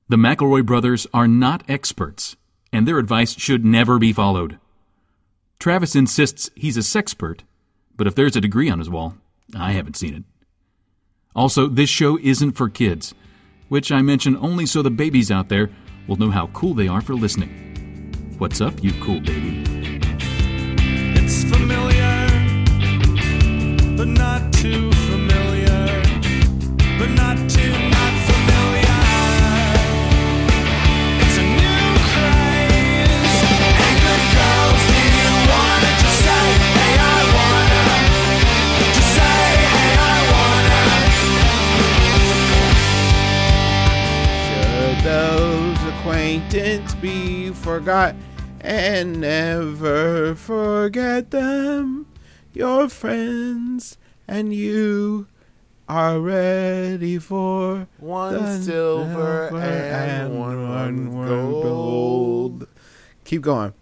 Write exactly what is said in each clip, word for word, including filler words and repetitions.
The McElroy brothers are not experts, and their advice should never be followed. Travis insists he's a sexpert, but if there's a degree on his wall, I haven't seen it. Also, this show isn't for kids, which I mention only so the babies out there will know how cool they are for listening. What's up, you cool baby? It's familiar, but not too familiar, but not too not familiar. It's a new craze. Hey, good girls, do you wanna just say, hey, I wanna? Just say, hey, I wanna. Should those acquaintance be forgot and never forget them? Your friends and you are ready for One the silver silver and one, one gold. gold. Keep going.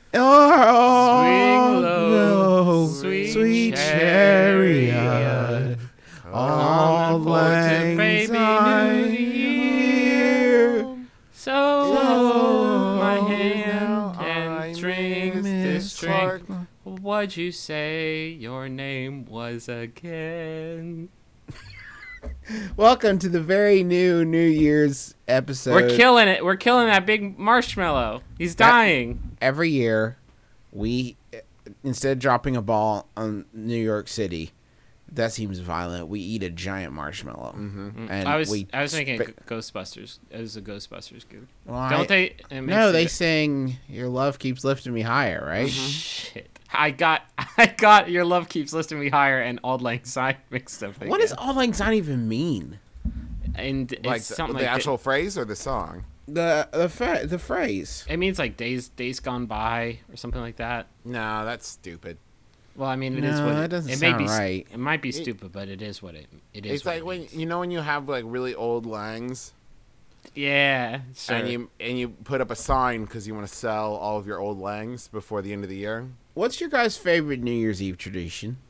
Oh, Swing low, no, sweet sweet chariot. chariot. All forth to baby lang New Year. So So hold my hand I'm and drink this Miss drink. Clark. What'd you say your name was again? Welcome to the very new New Year's episode. We're killing it. We're killing that big marshmallow. He's That- dying. Every year, we, instead of dropping a ball on New York City, that seems violent, we eat a giant marshmallow. Mm-hmm. And I was we I was thinking sp- Ghostbusters. It was a Ghostbusters goof. Well, I- Don't they? it makes No, it they go- sing "Your Love Keeps Lifting Me Higher," right? Shit. I got I got Your Love Keeps Lifting Me Higher and Auld Lang Syne mixed up again. What does "Auld Lang Syne" even mean? And it's Like the, something the like actual phrase or the song? The the fa- the phrase. It means like days days gone by or something like that. No, that's stupid. Well, I mean, it is No, what that it, doesn't it may sound be. st- right. It might be stupid, but it is what it it is. It's what like it when means. you know when you have like really old langs Yeah, sure. and you and you put up a sign because you want to sell all of your old langs before the end of the year. What's your guys' favorite New Year's Eve tradition?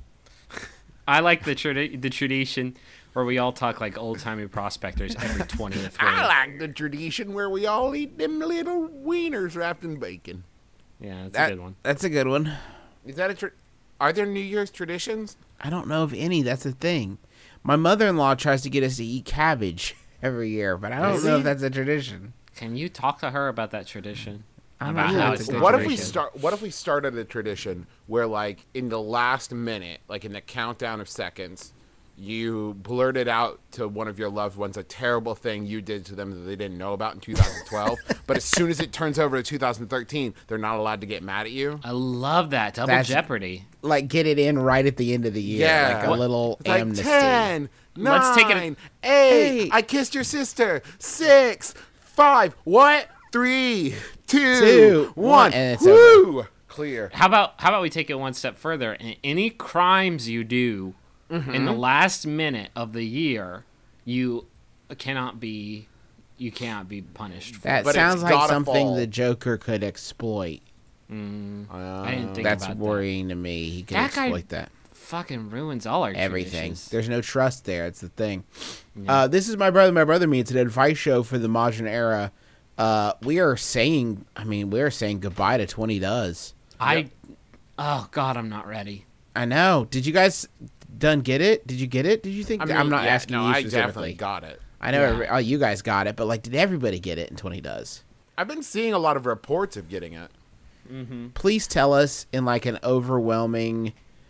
I like the tradi- the tradition where we all talk like old timey prospectors every twentieth. I like the tradition where we all eat them little wieners wrapped in bacon. Yeah, that's That- a good one. That's a good one. Is that a tra- Are there New Year's traditions? I don't know of any. That's the thing. My mother-in-law tries to get us to eat cabbage every year, but I don't know Really? if that's a tradition. Can you talk to her about that tradition? I don't About know. how It's it's a a good What if we tradition. start? What if we started a tradition where, like, in the last minute, like in the countdown of seconds, you blurted out to one of your loved ones a terrible thing you did to them that they didn't know about in two thousand twelve, but as soon as it turns over to two thousand thirteen, they're not allowed to get mad at you. I love that double That's- jeopardy. Like, get it in right at the end of the year. Yeah. Like a What- little It's like amnesty. ten, nine, Let's take it- eight, Eight. I kissed your sister. Six, five, what? Three, two, Two, one. one, and it's Woo! Clear. How about how about we take it one step further? And any crimes you do in the last minute of the year, you cannot be you cannot be punished for. That But it's sounds like gotta something fall. the Joker could exploit. Mm, Uh, I didn't think That's about worrying to me. He could That guy- exploit that. that. Fucking ruins all our Everything. traditions. There's no trust there. It's the thing. Uh, this is My Brother, My Brother Me. It's an advice show for the modern era. Uh, we are saying, I mean, we are saying goodbye to twenty Does. I oh god, I'm not ready. I know. Did you guys done get it? Did you get it? Did you think? I mean, I'm not yeah, asking no, you I specifically. definitely got it. I know Yeah. every- oh, you guys got it, but like, did everybody get it in twenty Does? I've been seeing a lot of reports of getting it. Please tell us in like an overwhelming,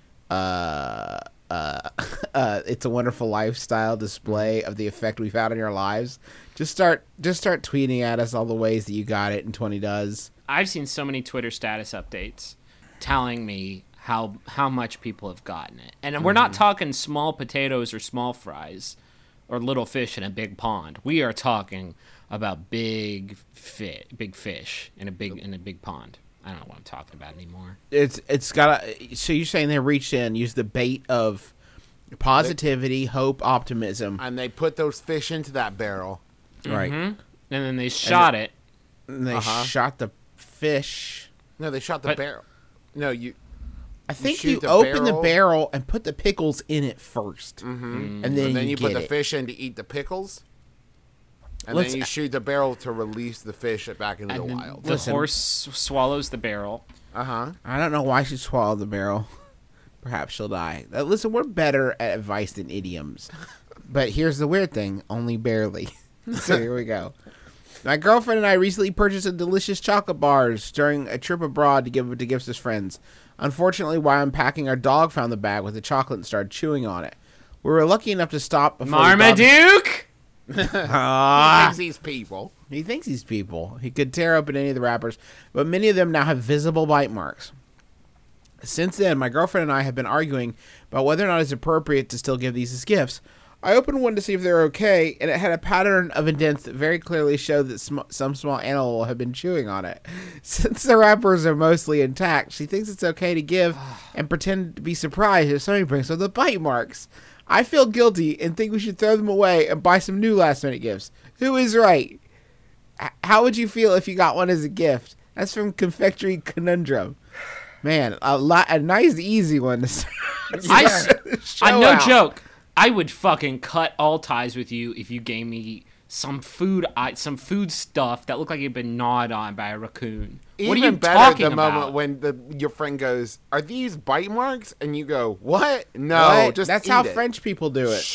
uh, uh, uh, It's a Wonderful Lifestyle display of the effect we've had on your lives. Just start, just start tweeting at us all the ways that you got it in twenty Does. I've seen so many Twitter status updates telling me how how much people have gotten it. And we're not talking small potatoes or small fries or little fish in a big pond. We are talking about big fi- big fish in a big in a big pond. I don't know what I'm talking about anymore. It's it's got a, so you're saying they reached in, used the bait of positivity, hope, optimism, And they put those fish into that barrel. right? And then they shot it. And they Uh-huh. shot the fish. No, they shot the But- barrel. No, you. I think shoot you, the open the barrel. barrel and put the pickles in it 1st and then, And then you, you get put the it. fish in to eat the pickles. And Let's- then you shoot the barrel to release the fish back into the And then wild. the Listen. horse swallows the barrel. Uh huh. I don't know why she swallowed the barrel. Perhaps she'll die. Uh, listen, we're better at advice than idioms. But here's the weird thing, only barely. So here we go. My girlfriend and I recently purchased a delicious chocolate bars during a trip abroad to give to gifts as friends. Unfortunately, while unpacking, our dog found the bag with the chocolate and started chewing on it. We were lucky enough to stop before the dog- Marmaduke! Ah. Thinks these people. He thinks he's people. He could tear open any of the wrappers, but many of them now have visible bite marks. Since then, my girlfriend and I have been arguing about whether or not it's appropriate to still give these as gifts. I opened one to see if they were okay, and it had a pattern of indents that very clearly showed that sm- some small animal had been chewing on it. Since the wrappers are mostly intact, she thinks it's okay to give and pretend to be surprised if somebody brings up the bite marks. I feel guilty and think we should throw them away and buy some new last-minute gifts. Who is right? H- How would you feel if you got one as a gift? That's from Confectionery Conundrum. Man, a lot, a nice, easy one to start. I, s- Show I no out. joke. I would fucking cut all ties with you if you gave me some food, I, some food stuff that looked like it'd been gnawed on by a raccoon. Even what are you better talking the about? moment when the your friend goes, "Are these bite marks?" and you go, "What? No, What? just That's eat how it." French people do it.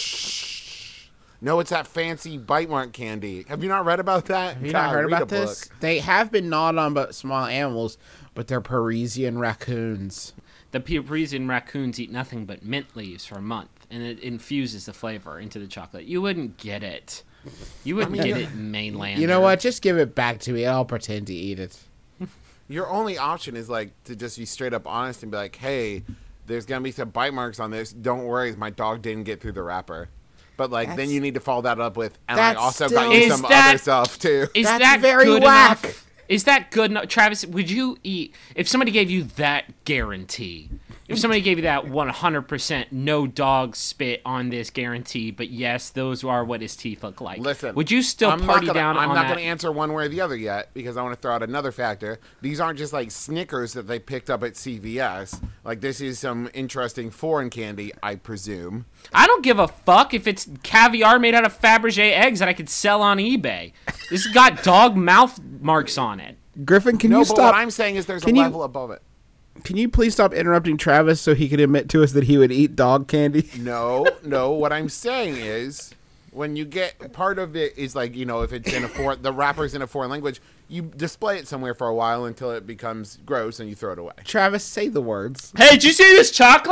No, it's that fancy bite mark candy. Have you not read about that? Have you not heard about this? They have been gnawed on by small animals, but they're Parisian raccoons. The Parisian raccoons eat nothing but mint leaves for a month, and it infuses the flavor into the chocolate. You wouldn't get it. You wouldn't get it, mainland. You know what? Just give it back to me. I'll pretend to eat it. Your only option is like to just be straight up honest and be like, "Hey, there's gonna be some bite marks on this. Don't worry, my dog didn't get through the wrapper." But like, then That's- you need to follow that up with, "And I That's also still- got you Is some that- other stuff too." Is That's that very good whack. enough? Is that good enough? Travis, would you eat, if somebody gave you that guarantee, if somebody gave you that one hundred percent no dog spit on this guarantee, but yes, those are what his teeth look like. Listen, would you still I'm party not gonna, down I'm on not that? going to answer one way or the other yet because I want to throw out another factor. These aren't just like Snickers that they picked up at C V S. Like this is some interesting foreign candy, I presume. I don't give a fuck if it's caviar made out of Fabergé eggs that I could sell on eBay. This has got dog mouth marks on it. Griffin, can No, you but stop? what I'm saying is there's a Can you- level above it. Can you please stop interrupting Travis so he can admit to us that he would eat dog candy? No, no. What I'm saying is, when you get part of it is like you know if it's in a foreign, the wrapper's in a foreign language, you display it somewhere for a while until it becomes gross and you throw it away. Travis, say the words. Hey, did you see this chocolate?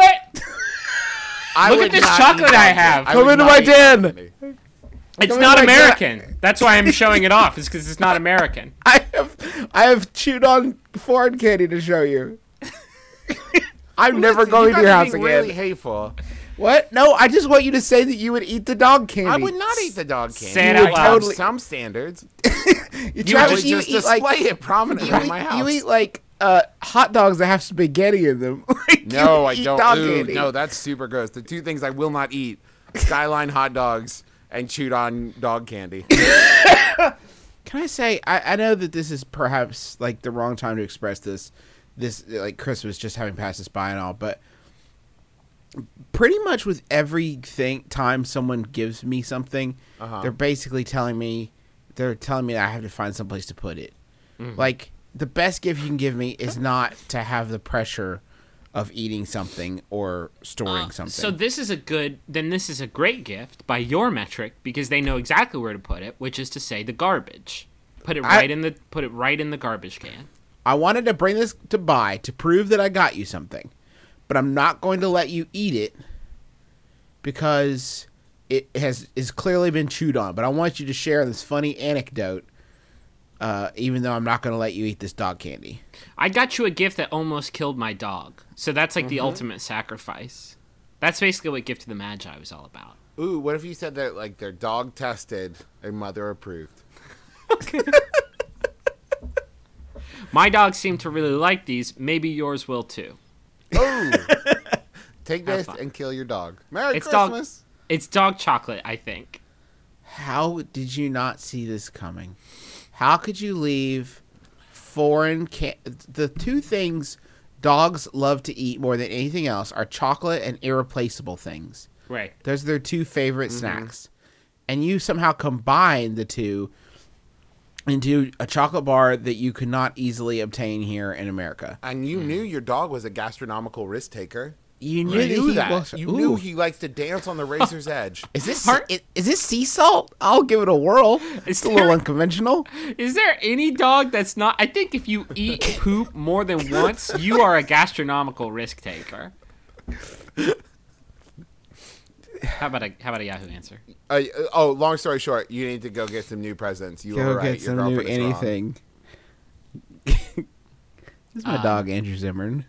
I Look would at this not chocolate eat I dog have. candy. I Come would into not my eat dog den. candy. It's Come not in like that. American. That's why I'm showing it off. Is because it's not American. I have, I have chewed on foreign candy to show you. I'm never Listen, going you to your guys are house being again. Really hateful. What? No, I just want you to say that you would eat the dog candy. I would not eat the dog candy. Say it I out would loud. have Totally- some standards. You, I Travis, would you just eat display like it prominently you in eat, my house. you eat like uh, hot dogs that have spaghetti in them. Like, you no, I eat don't. dog Ooh, candy. no, that's super gross. The two things I will not eat: Skyline hot dogs and chewed on dog candy. Can I say I, I know that this is perhaps like the wrong time to express this, this like Christmas just having passed us by and all, but pretty much with everything time someone gives me something, Uh-huh. they're basically telling me they're telling me that I have to find some place to put it. Like the best gift you can give me is not to have the pressure of eating something or storing something. So this is a good. Then this is a great gift by your metric because they know exactly where to put it, which is to say the garbage. Put it I- right in the. Put it right in the garbage can. I wanted to bring this to buy to prove that I got you something, but I'm not going to let you eat it because it has is clearly been chewed on. But I want you to share this funny anecdote, uh, even though I'm not going to let you eat this dog candy. I got you a gift that almost killed my dog. So that's like the ultimate sacrifice. That's basically what Gift to the Magi was all about. Ooh, what if you said that like they're dog tested and mother approved? My dogs seem to really like these. Maybe yours will too. Ooh, take Have this fun. and kill your dog. Merry It's dog- Christmas. It's dog chocolate, I think. How did you not see this coming? How could you leave foreign can? The two things dogs love to eat more than anything else are chocolate and irreplaceable things. Right. Those are their two favorite snacks. and you somehow combine the two into a chocolate bar that you could not easily obtain here in America. And you knew your dog was a gastronomical risk taker. You knew, You that knew he that. was- You Ooh. knew he likes to dance on the razor's edge. Is this Heart- is, is this sea salt? I'll give it a whirl. It's a little there- unconventional. Is there any dog that's not? I think if you eat poop more than once, you are a gastronomical risk taker. How about a how about a Yahoo answer? Uh, oh, long story short, you need to go get some new presents. You Go were right. get Your some new girlfriend is wrong. anything. This is my Um, dog, Andrew Zimmern.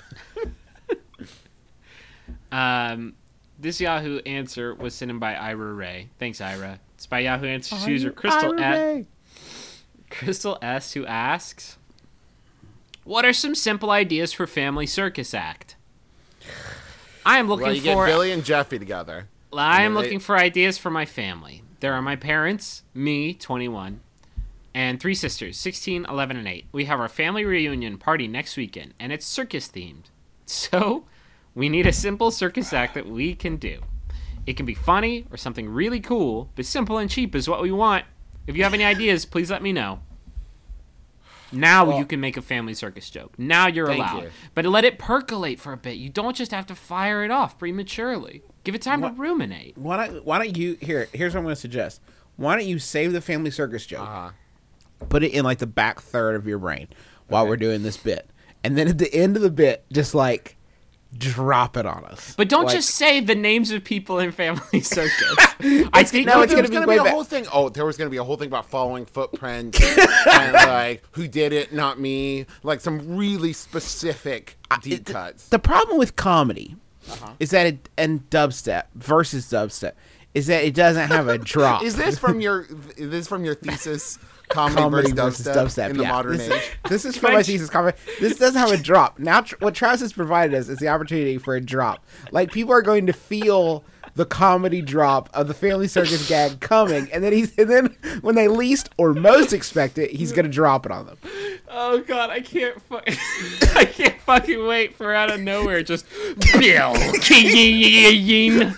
Um, this Yahoo answer was sent in by Ira Ray. Thanks, Ira. It's by Yahoo Answers user Crystal S. Crystal S, who asks, "What are some simple ideas for family circus act?" I am looking Well, you get for. Billy and Jeffy together. I am They- looking for ideas for my family. There are my parents, me, twenty-one, and three sisters, sixteen, eleven, and eight. We have our family reunion party next weekend, and it's circus themed. So, we need a simple circus act that we can do. It can be funny or something really cool, but simple and cheap is what we want. If you have any ideas, please let me know. Now Well- you can make a family circus joke. Now you're Thank allowed. you. But let it percolate for a bit. You don't just have to fire it off prematurely. Give it time What- to ruminate. Why don't Why don't you here? Here's what I'm going to suggest. Why don't you save the family circus joke? Uh-huh. Put it in like the back third of your brain while Okay. we're doing this bit, and then at the end of the bit, just like drop it on us. But don't Like- just say the names of people in Family Circus. I think no, No, it's there gonna was be going to way be a back- whole thing. Oh, there was going to be a whole thing about following footprints and like who did it, not me. Like some really specific deep It- cuts. The problem with comedy Uh-huh. is that it and dubstep versus dubstep is that it doesn't have a drop. Is this from your? Is this from your thesis? Comedy, Comedy versus, versus dubstep, dubstep in the yeah. modern this, age. This is from my thesis comedy. This doesn't have a drop. Now, tr- what Travis has provided us is the opportunity for a drop. Like people are going to feel the comedy drop of the family circus gag coming, and then he's and then when they least or most expect it, he's going to drop it on them. Oh God, I can't. Fu- I can't fucking wait for out of nowhere just Bill Keane.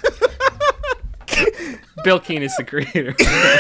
Bill Keane is the creator.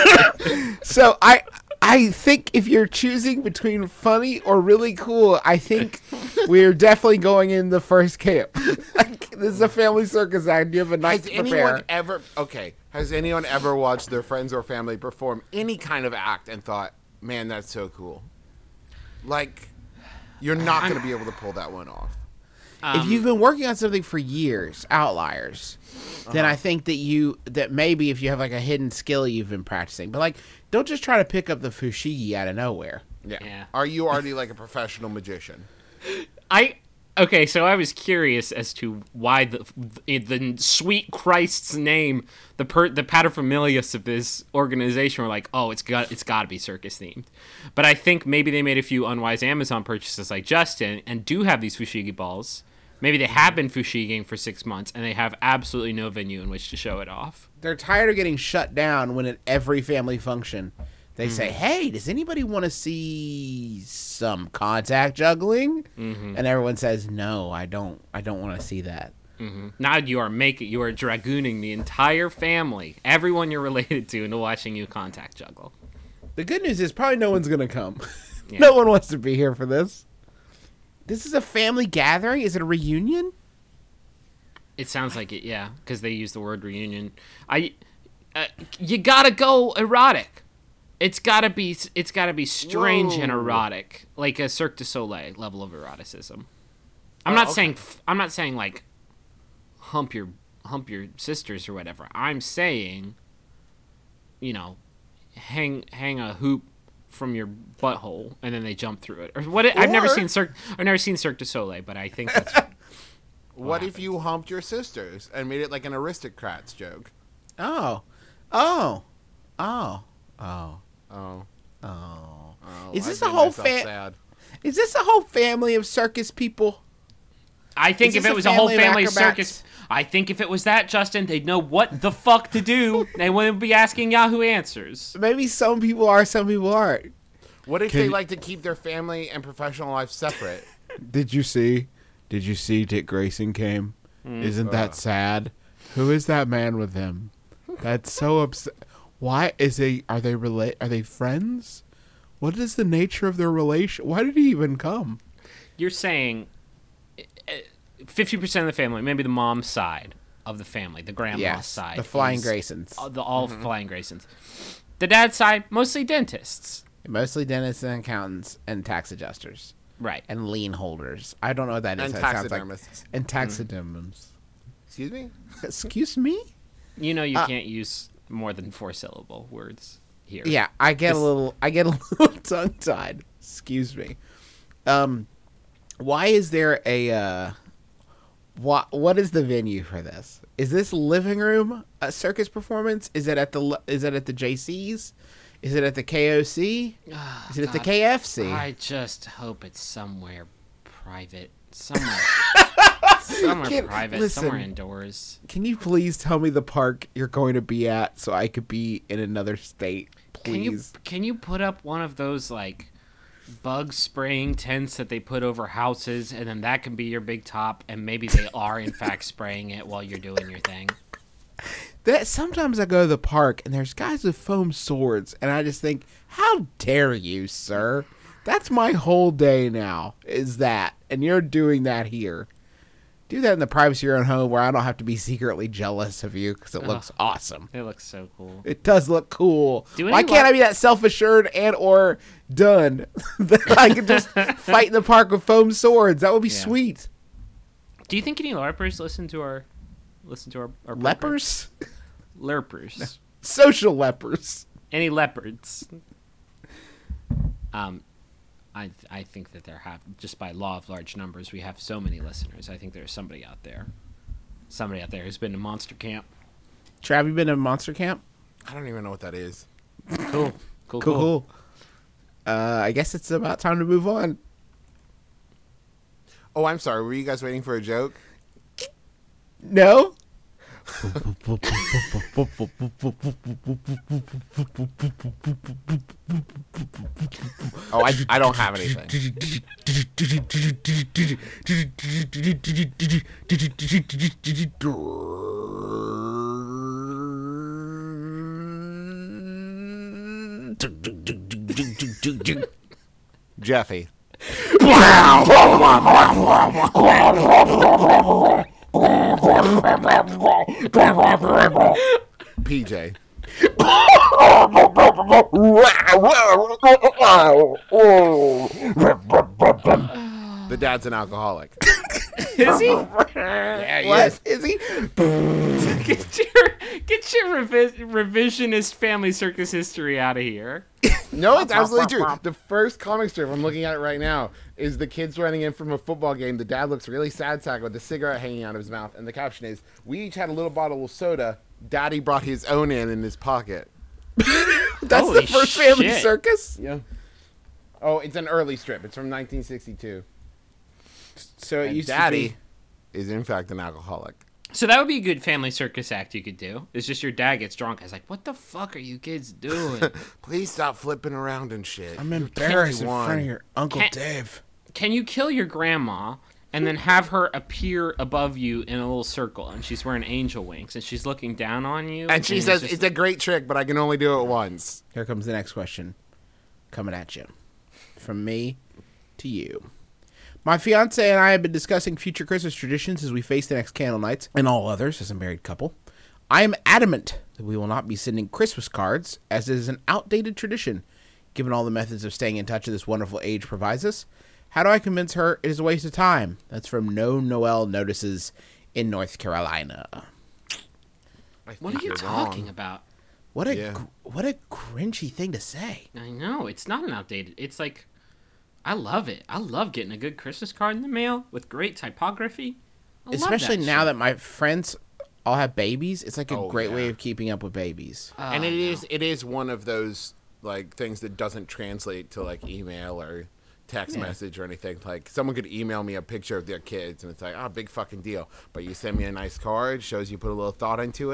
So I I think if you're choosing between funny or really cool, I think we're definitely going in the first camp. Like, this is a family circus act. You have a night Has to anyone prepare. ever? Okay. Has anyone ever watched their friends or family perform any kind of act and thought, "Man, that's so cool"? Like, you're not going to be able to pull that one off. If you've been working on something for years, outliers, then I think that you that maybe if you have like a hidden skill you've been practicing, but like don't just try to pick up the fushigi out of nowhere. Yeah. Yeah. Are you already like a professional magician? I okay, so I was curious as to why the the, the sweet Christ's name, the per, the paterfamilias of this organization were like, oh, it's got it's got to be circus themed. But I think maybe they made a few unwise Amazon purchases like Justin and do have these fushigi balls. Maybe they have been fushigiing for six months and they have absolutely no venue in which to show it off. They're tired of getting shut down when at every family function they say, "Hey, does anybody want to see some contact juggling?" And everyone says, "No, I don't. I don't want to see that." Now you are making you are dragooning the entire family, everyone you're related to, into watching you contact juggle. The good news is probably no one's gonna come. No one wants to be here for this. This is a family gathering. Is it a reunion? It sounds like it, yeah, because they use the word reunion. I, uh, you gotta go erotic. It's gotta be, it's gotta be strange and Whoa. erotic, like a Cirque du Soleil level of eroticism. I'm Oh, not okay. saying, f- I'm not saying like, hump your, hump your sisters or whatever. I'm saying, you know, hang, hang a hoop from your butthole and then they jump through it. Or what? I've never Or- seen Cirque, I've never seen Cirque du Soleil, but I think that's. What if you humped your sisters and made it like an aristocrats joke? Oh, oh, oh, oh, Oh, oh. oh Is I this a made whole myself fa- sad. Is this a whole family of circus people? I think Is if this it a was a whole family of family acrobats? circus, I think if it was that, Justin, they'd know what the fuck to do. They wouldn't be asking Yahoo Answers. Maybe some people are, some people aren't. What if Can they you- like to keep their family and professional life separate? Did you see? Did you see Dick Grayson came? Isn't that sad? Who is that man with him? That's so upset. Why is they are they relate? Are they friends? What is the nature of their relation? Why did he even come? You're saying fifty percent of the family, maybe the mom's side of the family, the grandma's Yes, side. the Flying is- Graysons. uh, The all Flying Graysons. The dad's side, mostly dentists. Mostly dentists and accountants and tax adjusters Right. and lien holders. I don't know what that is. And That sounds like- taxidermists. and taxidermists. Excuse me? Excuse me? You know you Uh, can't use more than four syllable words here. Yeah, I get a little I get a little tongue tied. Excuse me. Um why is there a uh what what is the venue for this? Is this living room a circus performance? Is it at the is it at the J C's? Is it at the K O C? Is it at the God, K F C? I just hope it's somewhere private. Somewhere. somewhere Can't- private. listen. Somewhere indoors. Can you please tell me the park you're going to be at so I could be in another state, Can you please? can you put up one of those like bug spraying tents that they put over houses, and then that can be your big top, and maybe they are in fact spraying it while you're doing your thing. That sometimes I go to the park and there's guys with foam swords, and I just think, how dare you, sir? That's my whole day now, is that, and you're doing that here. Do that in the privacy of your own home where I don't have to be secretly jealous of you because it looks awesome. It looks so cool. It does look cool. Do any Why can't li- I be that self-assured and or done that I could just fight in the park with foam swords? That would be Yeah. sweet. Do you think any LARPers listen to our listen to our, our program? Lepers? Lerpers. Social lepers. Any leopards? Um, I I think that there have, just by law of large numbers, we have so many listeners. I think there's somebody out there, somebody out there who's been to Monster Camp. Trav, you been to Monster Camp? I don't even know what that is. Cool, cool, Cool, cool. Uh, I guess it's about time to move on. Oh, I'm sorry. Were you guys waiting for a joke? No? Oh, I, I don't have anything. Jeffy. P J. The dad's an alcoholic. Is he? Yeah, What? Is he? Get your get your revi- revisionist family circus history out of here. No, it's absolutely true. The first comic strip, I'm looking at it right now, is the kids running in from a football game. The dad looks really sad sack with a cigarette hanging out of his mouth. And the caption is, we each had a little bottle of soda. Daddy brought his own in in his pocket. That's Holy the first family shit. circus? Yeah. Oh, it's an early strip. It's from nineteen sixty-two. So it And used Daddy to is, in fact, an alcoholic. So that would be a good family circus act you could do. It's just your dad gets drunk. I was like, what the fuck are you kids doing? Please stop flipping around and shit. be. I'm You're embarrassed in twenty-one. front of your Uncle Can't- Dave. Can you kill your grandma and then have her appear above you in a little circle, and she's wearing angel wings and she's looking down on you? And she it's says, just- it's a great trick, but I can only do it once. Here comes the next question. Coming at you. From me to you. My fiance and I have been discussing future Christmas traditions as we face the next candle nights and all others as a married couple. I am adamant that we will not be sending Christmas cards, as it is an outdated tradition, given all the methods of staying in touch of this wonderful age provides us. How do I convince her it is a waste of time? That's from No Noel Notices in North Carolina. I What think are you you're talking wrong. about? What a Yeah. gr- what a cringy thing to say. I know, it's not an outdated. It's like, I love it. I love getting a good Christmas card in the mail with great typography. I love Especially that now shit. that my friends all have babies, it's like a Oh, great way yeah. of keeping up with babies. Oh, and it no. is it is one of those like things that doesn't translate to like email or text message or anything. Like someone could email me a picture of their kids and it's like, oh, big fucking deal. But you send me a nice card, shows you put a little thought into it.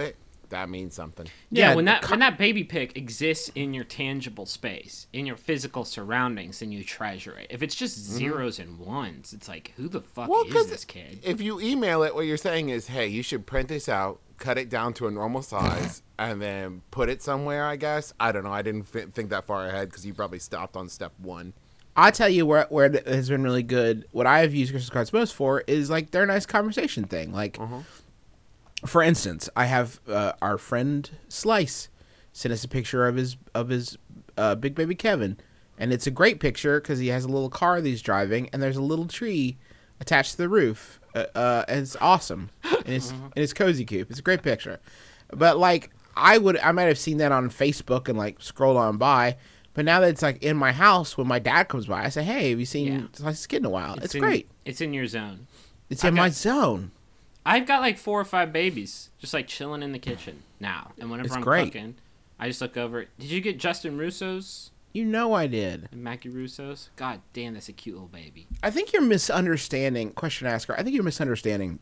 that means something. Yeah, Yeah, when the that co- when that baby pic exists in your tangible space, in your physical surroundings, then you treasure it. If it's just zeros and ones, it's like, who the fuck Well, is 'cause this kid? If you email it, what you're saying is, hey, you should print this out, cut it down to a normal size, and then put it somewhere, I guess. I don't know. I didn't f- think that far ahead because you probably stopped on step one. I tell you where where it has been really good. What I have used Christmas cards most for is like their nice conversation thing. Like, for instance, I have uh, our friend Slice sent us a picture of his of his uh, big baby Kevin, and it's a great picture because he has a little car that he's driving, and there's a little tree attached to the roof. Uh, uh, and it's awesome, and it's and it's cozy coop. It's a great picture, but like I would I might have seen that on Facebook and like scrolled on by. But now that it's like in my house, when my dad comes by, I say, "Hey, have you seen Yeah. Slice's kid in a while?" It's, in, great. It's in your zone. It's I in my got- zone. I've got like four or five babies just like chilling in the kitchen now, and whenever It's I'm great. cooking, I just look over. Did you get Justin Russo's You know I did. and Mackie Russo's? God damn, that's a cute little baby. I think you're misunderstanding. Question asker. I think you're misunderstanding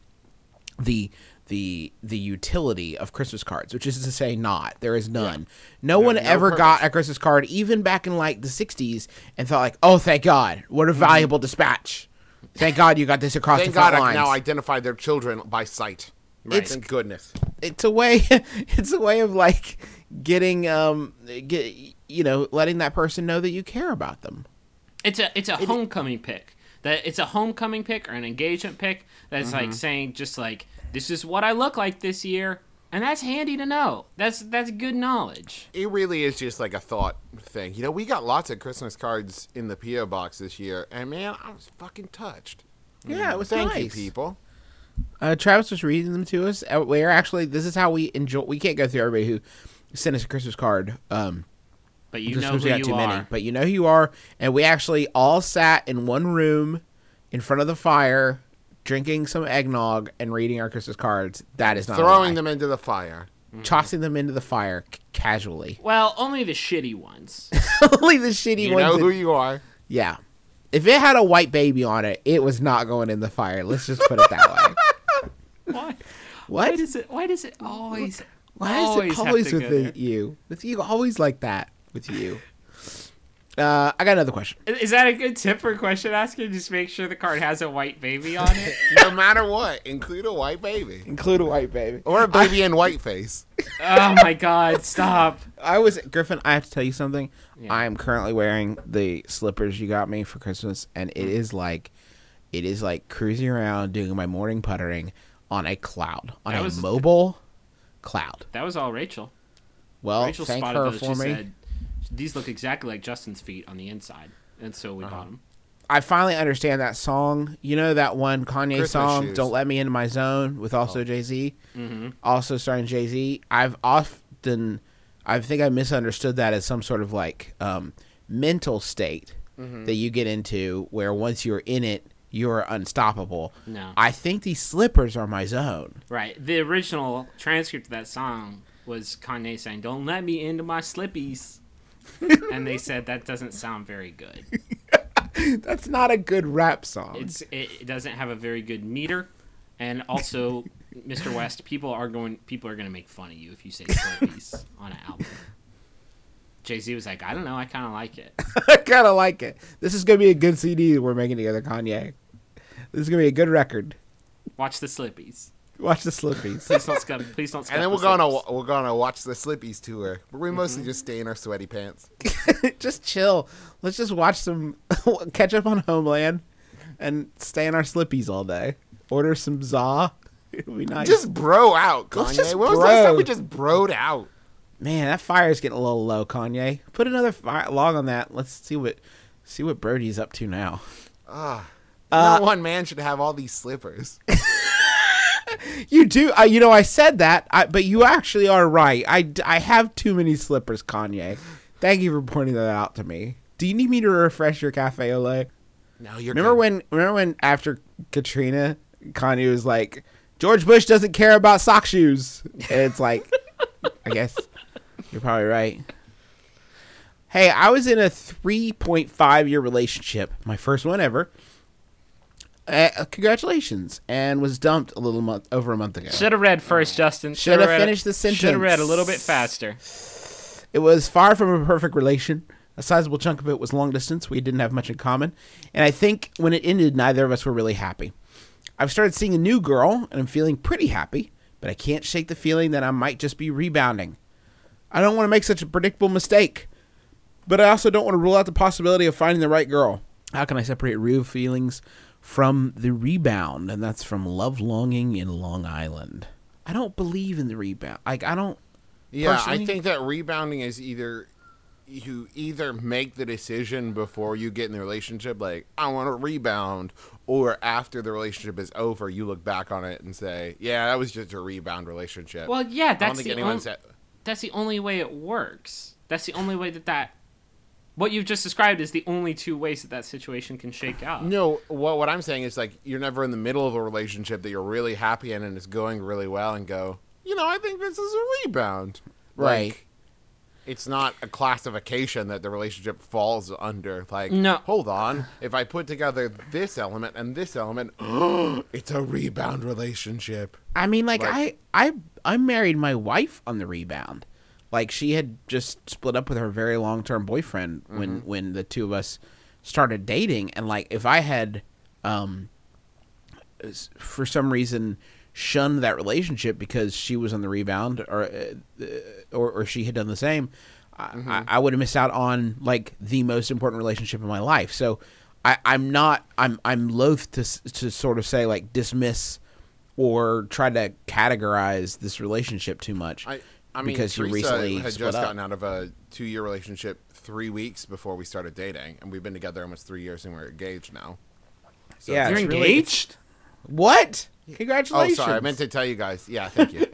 the the the utility of Christmas cards, which is to say, not there is none. No one no ever purpose. got a Christmas card, even back in like the sixties, and thought like, "Oh, thank God, what a valuable dispatch! Thank God you got this across Thank the front God I lines." can now identify their children by sight. It's- Thank goodness. It's a way. It's a way of like getting um get you know letting that person know that you care about them. It's a it's a homecoming pick. That it's a homecoming pick or an engagement pick that's Mm-hmm. like saying just like, this is what I look like this year, and that's handy to know. That's that's good knowledge. It really is just like a thought thing. You know, we got lots of Christmas cards in the P O box this year, and man, I was fucking touched. Yeah, it was Thank nice. you, people. Uh, Travis was reading them to us. Uh, We're actually this is how we enjoy. We can't go through everybody who sent us a Christmas card. Um, But you just know because who we got you too are. many. But you know who you are, and we actually all sat in one room, in front of the fire, drinking some eggnog and reading our Christmas cards. That is not Throwing a lie. them into the fire. tossing them into the fire c- casually. Well, only the shitty ones. Only the shitty You ones. know that- who you are. yeah. If it had a white baby on it, it was not going in the fire. Let's just put it that way. Why? What? Why does it? Why does it always? Why is always it have always to with go the, there? you? With you, always like that with you. Uh, I got another question. Is that a good tip for question asking? Just make sure the card has a white baby on it. No matter what, include a white baby. Include a white baby. Or a baby in white face. Oh my God! Stop. I was Griffin. I have to tell you something. Yeah. I am currently wearing the slippers you got me for Christmas, and it is like, it is like cruising around doing my morning puttering on a cloud, on That a was- mobile cloud. That was all Rachel. Well, Rachel thank spotted her those. for She me. said, "These look exactly like Justin's feet on the inside," and so we bought them. I finally understand that song. You know that one Kanye Christmas song, shoes. "Don't Let Me Into My Zone," with also Jay Z, mm-hmm. also starring Jay Z. I've often, I think I misunderstood that as some sort of like um, mental state that you get into, where once you're in it, you're unstoppable. No. I think these slippers are my zone. Right. The original transcript of that song was Kanye saying, "Don't let me into my slippies," and they said that doesn't sound very good. That's not a good rap song. It's it, it doesn't have a very good meter, and also, Mister West, people are going people are going to make fun of you if you say slippies on an album. Jay Z was like, "I don't know, I kind of like it." I kind of like it. This is gonna be a good C D we're making together, Kanye. This is gonna be a good record. Watch the slippies. Watch the Slippies. Please don't scum. Please don't. And then scuff we're the gonna slippers. we're gonna watch the Slippies tour. But we mostly just stay in our sweaty pants. Just chill. Let's just watch some, catch up on Homeland, and stay in our Slippies all day. Order some za. It'll be nice. Just bro out, Kanye. Let's just when was the last bro. time we just broed out? Man, that fire's getting a little low, Kanye. Put another fire log on that. Let's see what see what Brody's up to now. Ah, Uh, not one man should have all these slippers. You do, uh, you know, I said that, I, but you actually are right. I, d- I have too many slippers, Kanye. Thank you for pointing that out to me. Do you need me to refresh your cafe au lait? No, you're Remember good. when? Remember when after Katrina, Kanye was like, George Bush doesn't care about sock shoes, and it's like, I guess you're probably right. Hey, I was in a three point five year relationship, my first one ever. uh, congratulations, and was dumped a little month over a month ago. Should have read first, Justin. Should have read finished it- the sentence. Should have read a little bit faster. It was far from a perfect relation. A sizable chunk of it was long distance. We didn't have much in common. And I think when it ended, neither of us were really happy. I've started seeing a new girl, and I'm feeling pretty happy, but I can't shake the feeling that I might just be rebounding. I don't want to make such a predictable mistake, but I also don't want to rule out the possibility of finding the right girl. How can I separate real feelings from the rebound? And that's from Love Longing in Long Island. I don't believe in the rebound. Like, I don't... Yeah, Personally- I think that rebounding is either you either make the decision before you get in the relationship, like, I want to rebound, or after the relationship is over, you look back on it and say, yeah, that was just a rebound relationship. Well, yeah, I don't that's think the anyone's only, at- that's the only way it works. That's the only way that that what you've just described is the only two ways that that situation can shake out. No, what what I'm saying is, like, you're never in the middle of a relationship that you're really happy in and it's going really well and go, you know, I think this is a rebound. Right. Like, it's not a classification that the relationship falls under. Like, No. hold on. If I put together this element and this element, it's a rebound relationship. I mean, like, Like- I, I, I married my wife on the rebound. Like, she had just split up with her very long-term boyfriend when, when the two of us started dating. And, like, if I had, um, s- for some reason, shunned that relationship because she was on the rebound, or uh, or, or she had done the same, I, I would have missed out on, like, the most important relationship in my life. So, I, I'm not. I'm I'm loath to s- to sort of say, like, dismiss or try to categorize this relationship too much. I, I mean, because you Teresa recently had split just up. gotten out of a two-year relationship three weeks before we started dating, and we've been together almost three years, and we're engaged now. So Yeah, You're it's really- engaged? What? Oh, Congratulations! sorry. I meant to tell you guys. Yeah, thank you.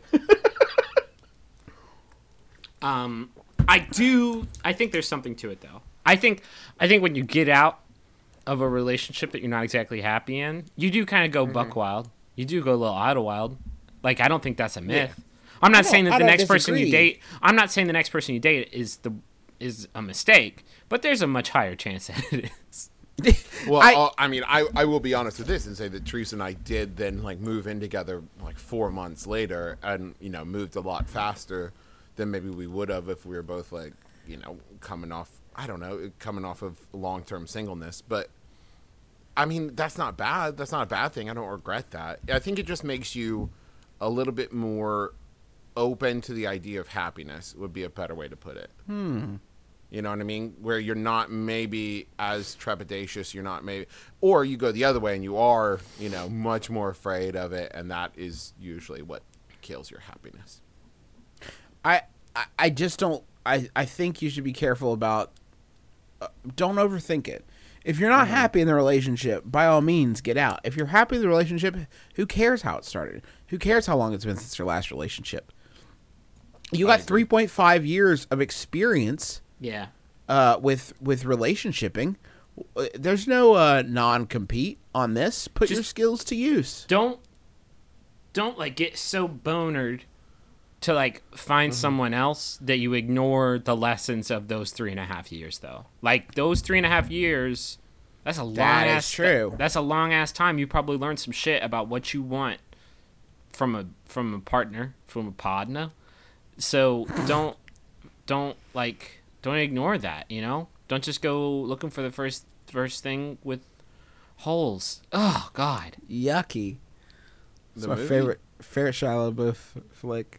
Um, I do. I think there's something to it, though. I think. I think when you get out of a relationship that you're not exactly happy in, you do kind of go buck wild. You do go a little Idlewild. Like, I don't think that's a myth. I'm not don't- saying that I the don't next person you disagree. date. I'm not saying the next person you date is the is a mistake, but there's a much higher chance that it is. Well, I- I, I mean, I, I will be honest with this and say that Teresa and I did then, like, move in together like four months later, and, you know, moved a lot faster than maybe we would have if we were both, like, you know, coming off, I don't know, coming off of long-term singleness. But I mean, that's not bad. That's not a bad thing. I don't regret that. I think it just makes you a little bit more open to the idea of happiness, would be a better way to put it. Hmm. You know what I mean? Where you're not maybe as trepidatious, you're not maybe, or you go the other way and you are, you know, much more afraid of it, and that is usually what kills your happiness. I, I I just don't. I, I think you should be careful about. Uh, don't overthink it. If you're not happy in the relationship, by all means, get out. If you're happy in the relationship, who cares how it started? Who cares how long it's been since your last relationship? You got three point five years of experience Yeah. uh, with with relationshiping. Uh, There's no uh, non-compete on this. Put your Just- skills to use. Don't don't like get so bonered to like find Mm-hmm. someone else that you ignore the lessons of those three and a half years though. Like those three and a half years, that's a long That is ass true. That's a long ass time. You probably learned some shit about what you want from a from a partner, from a partner. So don't don't like don't ignore that, you know? Don't just go looking for the first first thing with holes. Oh God. Yucky. It's The my movie? favorite favorite Shia LaBeouf flick.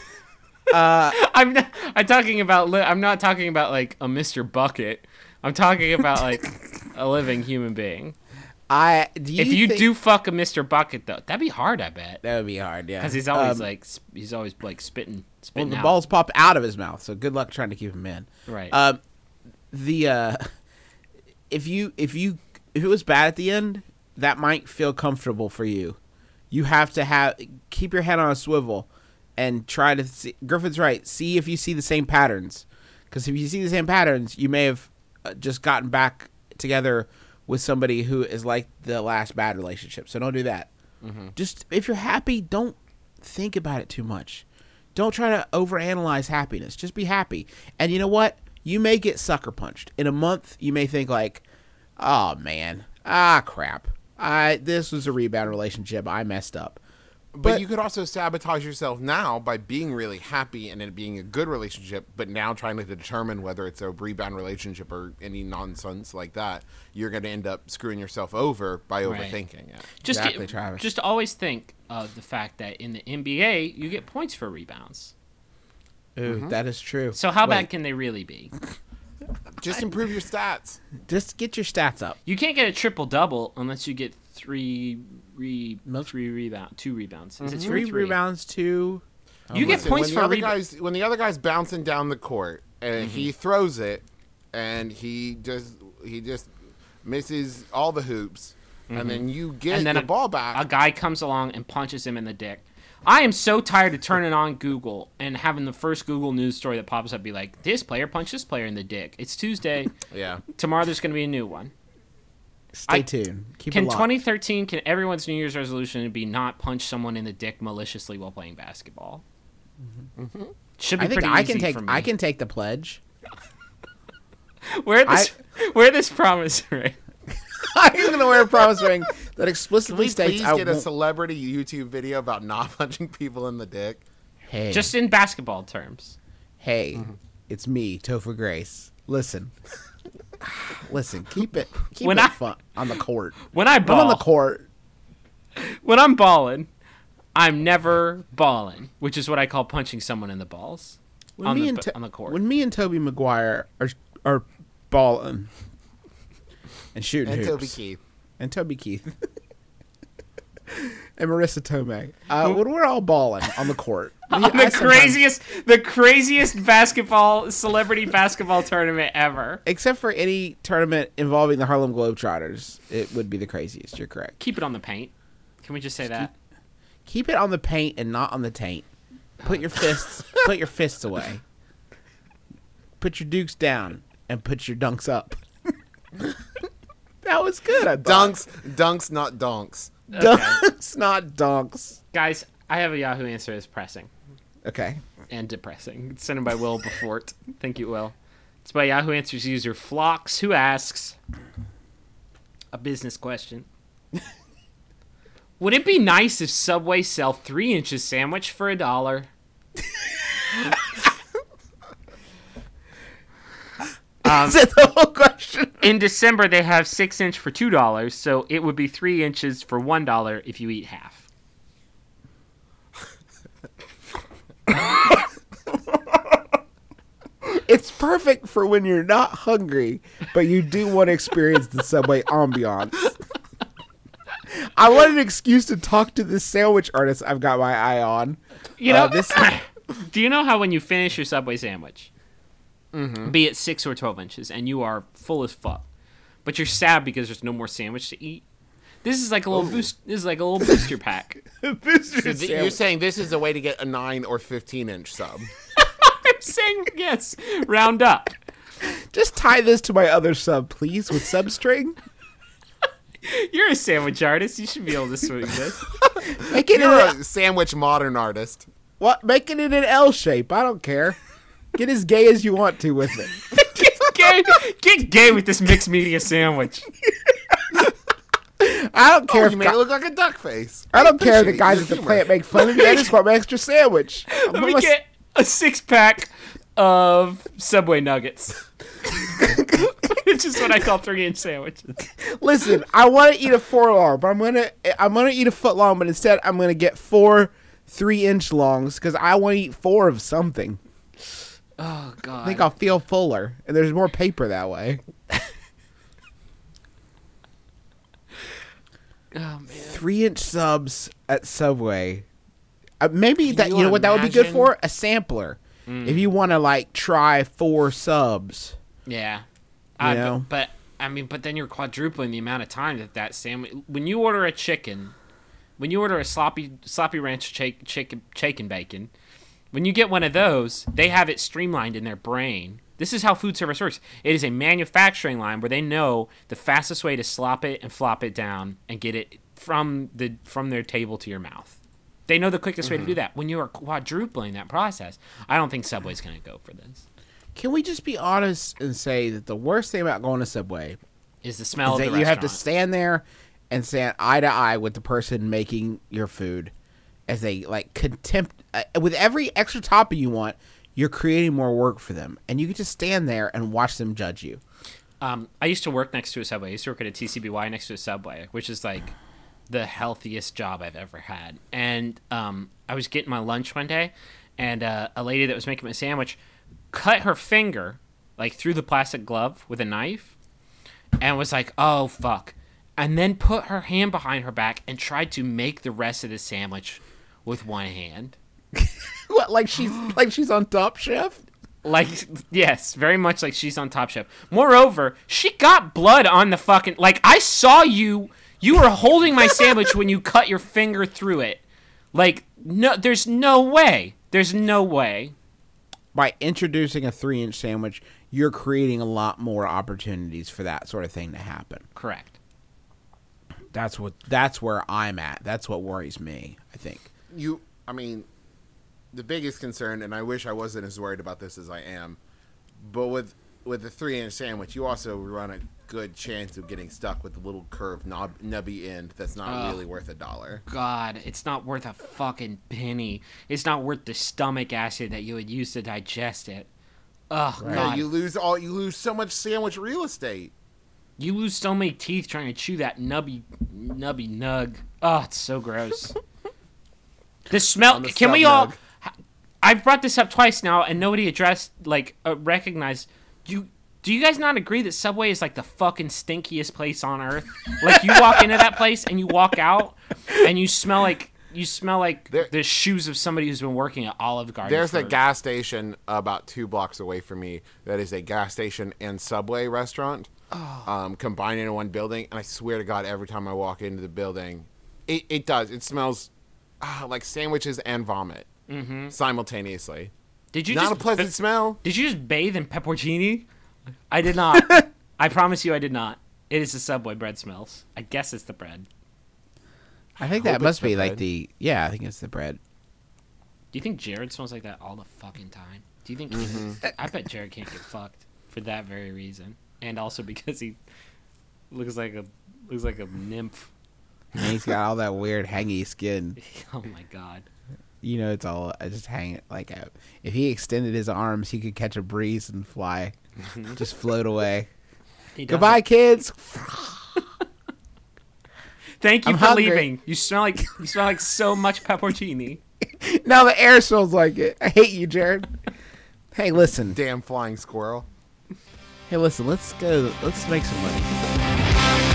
I'm not. I'm talking about. Li- I'm not talking about like a Mister Bucket. I'm talking about like a living human being. I do you if you think- do fuck a Mister Bucket though, that'd be hard. I bet that would be hard, yeah. because he's always Um, like sp- he's always like spitting well, spitting the out. balls pop out of his mouth, so good luck trying to keep him in. Right. Um, the uh, if you if you if it was bad at the end, that might feel comfortable for you. You have to have keep your head on a swivel and try to see. Griffin's right. See if you see the same patterns, because if you see the same patterns, you may have uh, just gotten back together with somebody who is like the last bad relationship. So don't do that. Just if you're happy, don't think about it too much. Don't try to overanalyze happiness. Just be happy. And you know what? You may get sucker punched. In a month, you may think like, oh man, ah crap. I this was a rebound relationship. I messed up. But, But- you could also sabotage yourself now by being really happy and it being a good relationship, but now trying to determine whether it's a rebound relationship or any nonsense like that. You're going to end up screwing yourself over by Right. overthinking it. Just Exactly, get- Travis. just always think of the fact that in the N B A you get points for rebounds. Ooh, that is true. So how Wait, bad can they really be? Just improve your stats. Just get your stats up. You can't get a triple double unless you get three re Most- three rebound two rebounds. Is it two or Three three rebounds, two. You get Listen, points when for the other rebound. guys when the other guy's bouncing down the court and he throws it and he just he just misses all the hoops and then you get And then the a, ball back. a guy comes along and punches him in the dick. I am so tired of turning on Google and having the first Google news story that pops up be like, this player punched this player in the dick. It's Tuesday. yeah. Tomorrow there's going to be a new one. Stay I- tuned. Keep Can it locked. twenty thirteen, can everyone's New Year's resolution be not punch someone in the dick maliciously while playing basketball? Should be I think pretty I easy can take. for me. I can take the pledge. Wear this, wear this promise ring. I'm gonna wear a promise ring that Can explicitly we states please I get a won't. celebrity YouTube video about not punching people in the dick? Hey, Just in basketball terms. hey, it's me, Topher Grace. Listen, listen. Keep it. Keep When it I- fun on the court. When I I'm on the ball, court. when I'm balling, I'm never balling, which is what I call punching someone in the balls When on me the and To- on the court. When me and Toby Maguire are are balling and shooting And hoops. Toby Keith. and Toby Keith and Marissa Tomei. Uh, when we're all balling on the court, on we- the I sometimes- craziest, the craziest basketball celebrity basketball tournament ever. except for any tournament involving the Harlem Globetrotters, it would be the craziest. You're correct. Keep it on the paint. Can we just say that? Keep it on the paint and not on the taint. Put your fists, put your fists away. Put your dukes down and put your dunks up. That was good. I thought. Dunks, dunks, not donks. dunks, not dunks. Guys, I have a Yahoo answer that's pressing Okay. and depressing. It's sent in by Will Befort. Thank you, Will. It's by Yahoo Answers user Flocks, who asks a business question. Would it be nice if Subway sell three inches sandwich for a dollar? Is that the whole question? In December, they have six inch for two dollars, so it would be three inches for one dollar if you eat half. It's perfect for when you're not hungry, but you do want to experience the Subway ambiance. I want an excuse to talk to this sandwich artist I've got my eye on. You know, Uh, this do you know how when you finish your Subway sandwich, be it six or twelve inches, and you are full as fuck, but you're sad because there's no more sandwich to eat? This is like a little boost. This is like a little booster pack. booster So th- you're sandwich. saying this is a way to get a nine or fifteen inch sub. I'm saying yes. Round up. Just tie this to my other sub, please, with substring. You're a sandwich artist. You should be able to swing this. Make it in You're a, a sandwich modern artist. what? Make it in an L shape. I don't care. Get as gay as you want to with it. Get gay. Get gay with this mixed media sandwich. I don't care Oh, if you made guy- it look like a duck face. I don't care if the appreciate guys your at the humor. plant make fun of me. I just want my extra sandwich. Let me get a six pack of Subway nuggets. Which is what I call three inch sandwiches. Listen, I want to eat a four long, but I'm gonna I'm gonna eat a foot long, but instead I'm gonna get four three inch longs because I want to eat four of something. Oh god. I think I'll feel fuller, and there's more paper that way. Oh man. Three inch subs at Subway. Uh, maybe Can that you you know what that would be good imagine- for? A sampler. If you want to like try four subs. Yeah. You Uh, know? but, but I mean, but then you're quadrupling the amount of time that that sandwich. When you order a chicken, when you order a sloppy sloppy ranch chicken chicken chicken bacon, when you get one of those, they have it streamlined in their brain. This is how food service works. It is a manufacturing line where they know the fastest way to slop it and flop it down and get it from the from their table to your mouth. They know the quickest way to do that. When you are quadrupling that process, I don't think Subway's going to go for this. Can we just be honest and say that the worst thing about going to Subway Is the smell is of that the you have to restaurant. stand there and stand eye to eye with the person making your food as they like contempt uh, with every extra topping you want, you're creating more work for them, and you get to stand there and watch them judge you. Um, I used to work next to a Subway. I used to work at a T C B Y next to a Subway, which is like the healthiest job I've ever had. And um, I was getting my lunch one day, and uh, a lady that was making my sandwich cut her finger like through the plastic glove with a knife, and was like, "Oh fuck," and then put her hand behind her back and tried to make the rest of the sandwich with one hand. What, like she's like she's on Top Chef? Like, yes, very much like she's on Top Chef. Moreover, she got blood on the fucking... Like, I saw you... You were holding my sandwich when you cut your finger through it. Like, no, there's no way. There's no way. By introducing a three-inch sandwich, you're creating a lot more opportunities for that sort of thing to happen. Correct. That's what. That's where I'm at. That's what worries me, I think. You, I mean, the biggest concern, and I wish I wasn't as worried about this as I am, but with with the three-inch sandwich, you also run a good chance of getting stuck with the little curved knob, nubby end that's not Ugh. really worth a dollar. God, it's not worth a fucking penny. It's not worth the stomach acid that you would use to digest it. Ugh, Yeah, God. you lose all. You lose so much sandwich real estate. You lose so many teeth trying to chew that nubby, nubby nug. Oh, it's so gross. The smell. On the Can we sub all? nug. I've brought this up twice now, and nobody addressed, like, uh, recognized. You do you guys not agree that Subway is like the fucking stinkiest place on earth? Like, you walk into that place and you walk out, and you smell like you smell like There- the shoes of somebody who's been working at Olive Garden. There's for, a gas station about two blocks away from me that is a gas station and Subway restaurant um, combined into one building. And I swear to God, every time I walk into the building, it, it does. It smells ah, like sandwiches and vomit simultaneously. Did you Not just a pleasant smell. Did you just bathe in pepperoni? I did not. I promise you, I did not. It is the Subway bread smells. I guess it's the bread. I think hope that must it's the be like bread. the. Yeah, I think it's the bread. Do you think Jared smells like that all the fucking time? Do you think? Mm-hmm. I bet Jared can't get fucked for that very reason, and also because he looks like a looks like a nymph. And he's got all that weird hangy skin. Oh my god. You know, it's all I just hang it like a, if he extended his arms, he could catch a breeze and fly, just float away. He does Goodbye, it. kids. Thank you I'm for hungry. leaving. You smell like you smell like so much pepperoni. Now the air smells like it. I hate you, Jared. Hey, listen. Damn flying squirrel. Hey, listen. Let's go. Let's make some money.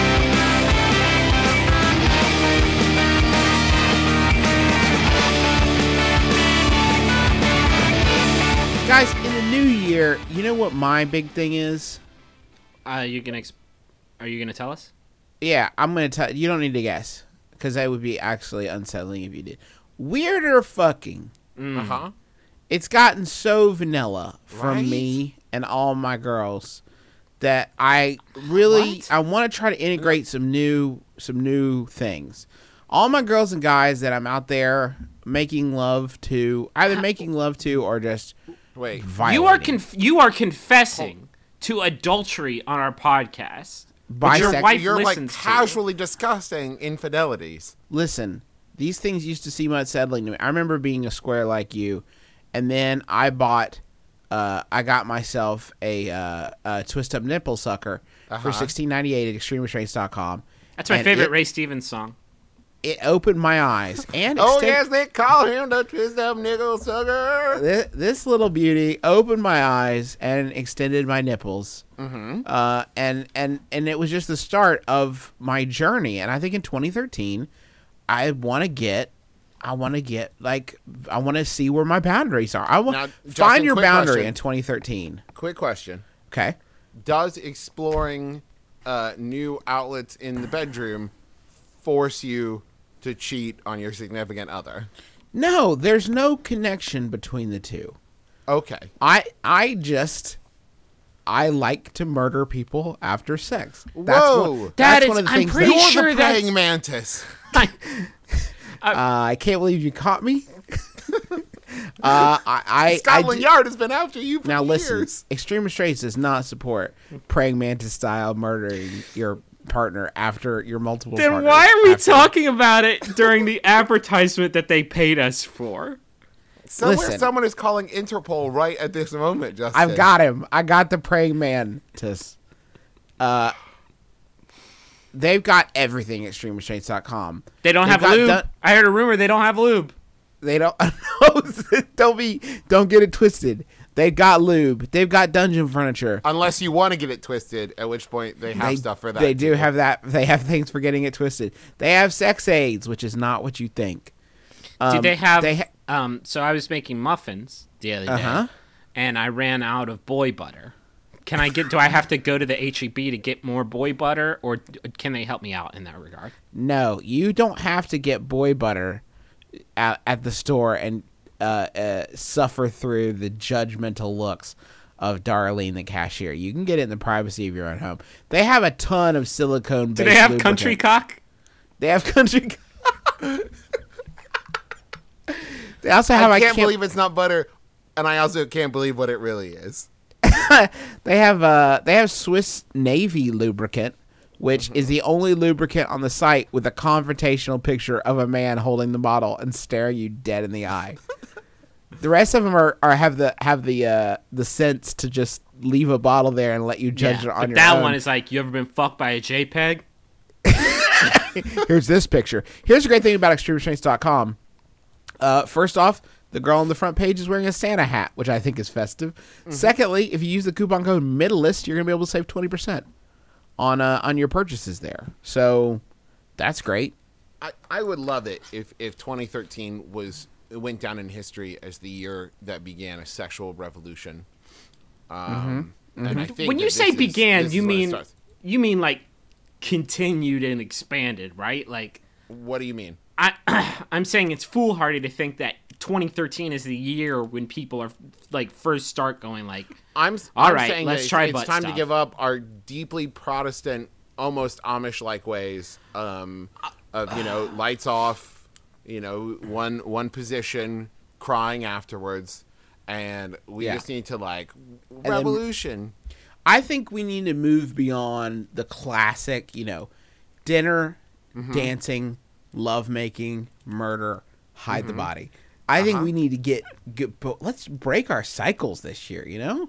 Guys, in the new year, you know what my big thing is? Uh, you gonna ex- are you gonna tell us? Yeah, I'm gonna tell you. Don't need to guess because that would be actually unsettling if you did. Weirder fucking. Uh huh. It's gotten so vanilla from Right? me and all my girls that I really What? I want to try to integrate some new some new things. All my girls and guys that I'm out there making love to, either making love to or just Wait. violating. You are conf- you are confessing to adultery on our podcast. But your Bisect- wife You're like listens to. casually discussing infidelities. Listen, these things used to seem unsettling to me. I remember being a square like you, and then I bought, uh, I got myself a, uh, a twist up nipple sucker for Uh-huh. sixteen ninety eight at extreme restraints dot com. That's my and favorite it- Ray Stevens song. It opened my eyes and Oh extend- yes, they call him the twist up nickel sucker. This, this little beauty opened my eyes and extended my nipples. Mm-hmm. Uh, and, and, and it was just the start of my journey. And I think in twenty thirteen, I want to get, I want to get, like, I want to see where my boundaries are. I want Now, to Justin, find your quick boundary question. in twenty thirteen. Quick question: Okay. does exploring uh, new outlets in the bedroom force you to cheat on your significant other? No, there's no connection between the two. Okay. I, I just, I like to murder people after sex. That's Whoa. one, That that's is- one of the I'm things pretty that, You're sure the that's- praying mantis. Uh, I can't believe you caught me. uh, I, I, I Scotland d- Yard has been after you for now listen. years. Extreme Restraints does not support praying mantis style murdering your partner after your multiple Then partners why are we after- talking about it during the advertisement that they paid us for? Somewhere Listen. someone is calling Interpol right at this moment, Justin. I've got him. I got the praying mantis. Uh, they've got everything at extreme restraints dot com. They don't They've have got lube. dun- I heard a rumor they don't have lube. They don't. don't be. Don't get it twisted. They got lube. They've got dungeon furniture. Unless you want to get it twisted, at which point they have They, stuff for that. they do too. have that. They have things for getting it twisted. They have sex aids, which is not what you think. Um, Did they have? They ha- um. So I was making muffins the other day, Uh-huh. and I ran out of boy butter. Can I get? Do I have to go to the H E B to get more boy butter, or d- can they help me out in that regard? No, you don't have to get boy butter at, at the store and uh, uh, suffer through the judgmental looks of Darlene, the cashier. You can get it in the privacy of your own home. They have a ton of silicone. Do they have country cock? They have country. They also have. I can't I can't believe it's not butter, and I also can't believe what it really is. They have uh they have Swiss Navy lubricant, which Mm-hmm. is the only lubricant on the site with a confrontational picture of a man holding the bottle and staring you dead in the eye. The rest of them are, are have the have the uh, the sense to just leave a bottle there and let you judge it on but your that own. one is like, you ever been fucked by a JPEG? Here's this picture. Here's the great thing about extreme restraints dot com. Uh, first off, the girl on the front page is wearing a Santa hat, which I think is festive. Mm-hmm. Secondly, if you use the coupon code MIDDLEIST, you're going to be able to save twenty percent on uh, on your purchases there. So that's great. I, I would love it if, if twenty thirteen was it went down in history as the year that began a sexual revolution. Um, And I think When that you this say is- began, this you is where it mean starts. you mean like continued and expanded, right? Like What do you mean? I I'm saying it's foolhardy to think that twenty thirteen is the year when people are like first start going like, I'm All I'm right, saying let's that try it's, butt it's time stuff. to give up our deeply Protestant, almost Amish-like ways um, of you know lights off, you know one one position, crying afterwards, and we Yeah. just need to like then- revolution. I think we need to move beyond the classic, you know, dinner, Mm-hmm. dancing, lovemaking, murder, hide Mm-hmm. the body. I Uh-huh. think we need to get, get but let's break our cycles this year, you know?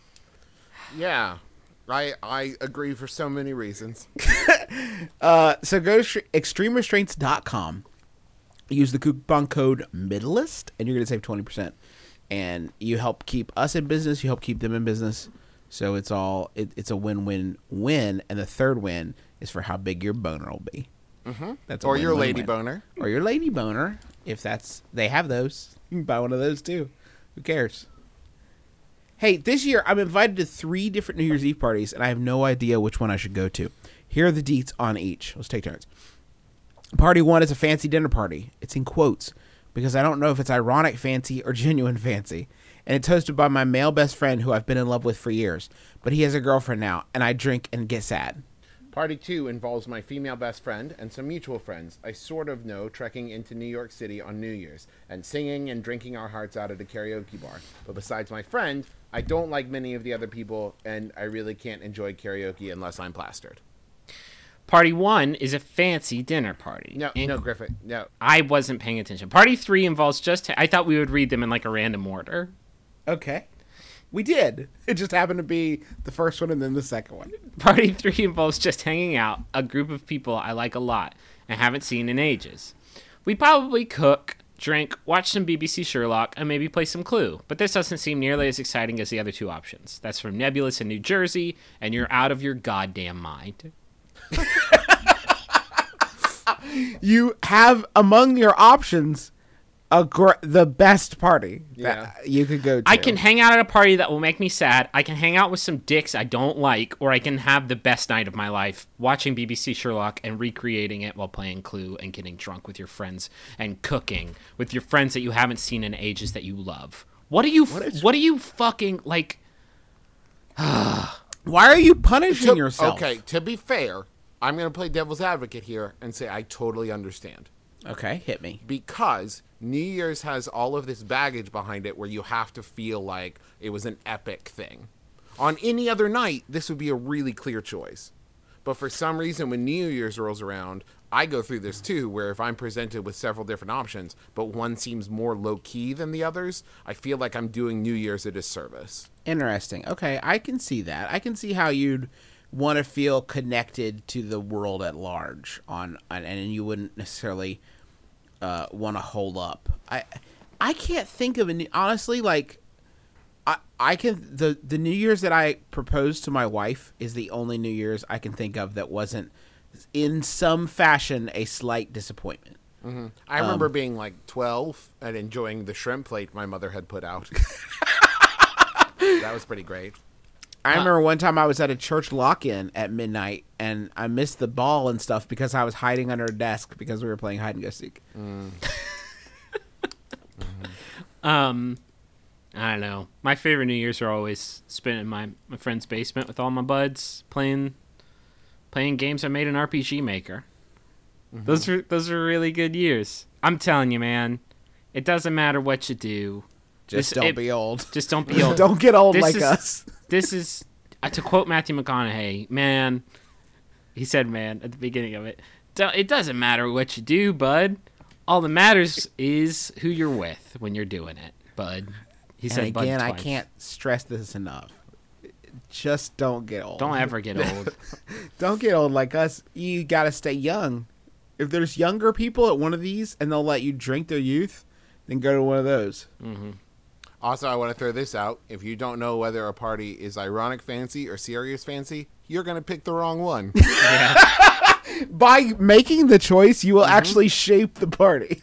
Yeah, I I agree for so many reasons. Uh, so go to extreme restraints dot com, use the coupon code MIDDLEIST, and you're going to save twenty percent. And you help keep us in business, you help keep them in business. So it's all, it, it's a win-win-win. And the third win is for how big your boner will be. Mm-hmm. That's a Or your win-win-win. lady boner. Or your lady boner, if that's, they have those. You can buy one of those too. Who cares? Hey, this year I'm invited to three different New Year's Eve parties, and I have no idea which one I should go to. Here are the deets on each. Let's take turns. Party one is a fancy dinner party. It's in quotes, because I don't know if it's ironic fancy or genuine fancy. And it's hosted by my male best friend who I've been in love with for years. But he has a girlfriend now, and I drink and get sad. Party two involves my female best friend and some mutual friends I sort of know trekking into New York City on New Year's and singing and drinking our hearts out at a karaoke bar. But besides my friend, I don't like many of the other people, and I really can't enjoy karaoke unless I'm plastered. party one is a fancy dinner party. No, In- no, Griffith, no. I wasn't paying attention. Party three involves just, I thought we would read them in like a random order. Okay. We did. It just happened to be the first one and then the second one. Party three involves just hanging out, a group of people I like a lot and haven't seen in ages. We probably cook, drink, watch some B B C Sherlock, and maybe play some Clue. But this doesn't seem nearly as exciting as the other two options. That's from Nebulous in New Jersey, and you're out of your goddamn mind. You have among your options a gr- the best party that you could go to. I can hang out at a party that will make me sad. I can hang out with some dicks I don't like, or I can have the best night of my life watching B B C Sherlock and recreating it while playing Clue and getting drunk with your friends and cooking with your friends that you haven't seen in ages that you love. What do you? What, is- what do you fucking like? Why are you punishing To- yourself? Okay, to be fair, I'm going to play devil's advocate here and say I totally understand. Okay, hit me. Because New Year's has all of this baggage behind it where you have to feel like it was an epic thing. On any other night, this would be a really clear choice. But for some reason, when New Year's rolls around, I go through this too, where if I'm presented with several different options, but one seems more low-key than the others, I feel like I'm doing New Year's a disservice. Interesting. Okay, I can see that. I can see how you'd want to feel connected to the world at large on, on and you wouldn't necessarily uh, want to hold up. I I can't think of any honestly like I I can the the New Year's that I proposed to my wife is the only New Year's I can think of that wasn't in some fashion a slight disappointment. Mm-hmm. I remember being like twelve and enjoying the shrimp plate my mother had put out. That was pretty great. I remember one time I was at a church lock-in at midnight, and I missed the ball and stuff because I was hiding under a desk because we were playing hide and go seek. Mm. mm-hmm. Um, I don't know. My favorite New Year's are always spent in my, my friend's basement with all my buds playing playing games I made in R P G Maker. Mm-hmm. Those are those are really good years. I'm telling you, man. It doesn't matter what you do. Just This- don't it- be old. Just don't be old. Don't get old This like is- us. This is, uh, to quote Matthew McConaughey, man, he said man at the beginning of it, "Don't- it doesn't matter what you do, bud. All that matters is who you're with when you're doing it, bud." He said And bud again, I twice. can't stress this enough. Just don't get old. Don't ever get old. Don't get old like us. You got to stay young. If there's younger people at one of these and they'll let you drink their youth, then go to one of those. Also, I want to throw this out. If you don't know whether a party is ironic fancy or serious fancy, you're going to pick the wrong one. By making the choice, you will actually shape the party.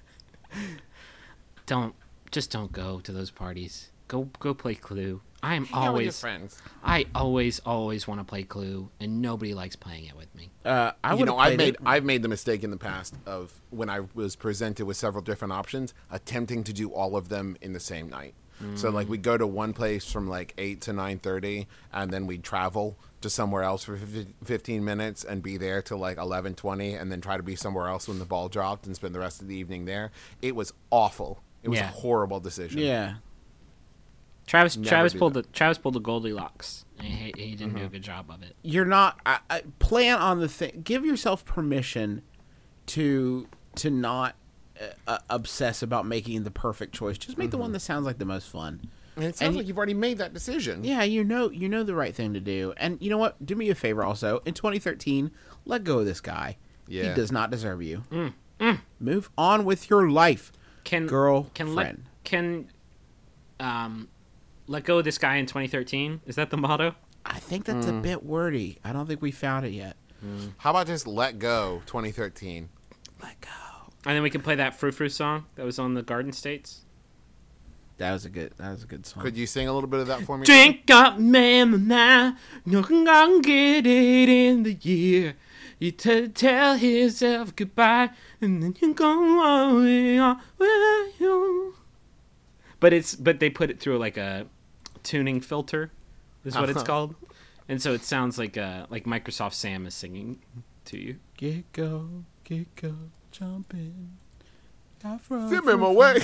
Don't, just don't go to those parties. Go, go play Clue. I am Hang out with your always, friends. I always, always want to play Clue, and nobody likes playing it with me. Uh, I You would know, have I've played made it. I've made the mistake in the past of when I was presented with several different options, attempting to do all of them in the same night. So like we go to one place from like eight to nine thirty, and then we travel to somewhere else for fif- fifteen minutes and be there till like eleven twenty, and then try to be somewhere else when the ball dropped and spend the rest of the evening there. It was awful. It was Yeah. a horrible decision. Yeah. Travis, Never Travis do pulled that. the Travis pulled the Goldilocks. And he, he didn't do a good job of it. You're not. I, I, plan on the thing. Give yourself permission to to not uh, uh, obsess about making the perfect choice. Just make the one that sounds like the most fun. And it sounds And like you've already made that decision. Yeah, you know, you know the right thing to do. And you know what? Do me a favor. Also, in twenty thirteen, let go of this guy. Yeah. He does not deserve you. Move on with your life, Can girl can friend. let can um let go of this guy in twenty thirteen? Is that the motto? I think that's a bit wordy. I don't think we found it yet. How about just let go twenty thirteen? Let go. And then we can play that Frou Frou song that was on the Garden States. That was a good. That was a good song. Could you sing a little bit of that for me? Drink up, man, now you can go get it in the year. You t- tell yourself goodbye, and then you go away on with you. But it's but they put it through like a tuning filter, is what it's Uh-huh. called, and so it sounds like uh like Microsoft Sam is singing to you. Get go, get go, jump in. Afro, Send me my way.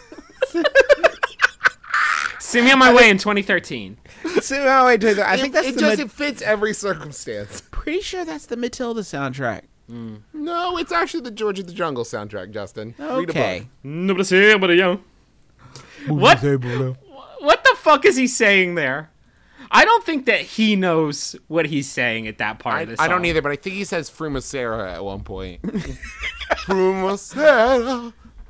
See me on my way in twenty thirteen. So, oh, wait, wait, I think that's it the. just Ma- it fits every circumstance. pretty sure that's the Matilda soundtrack. No, it's actually the George of the Jungle soundtrack, Justin. Read a Okay. book. Nobody say nobody young. What? What the fuck is he saying there? I don't think that he knows what he's saying at that part I, of the song. I don't either, but I think he says Frumacera at one point. Frumacera.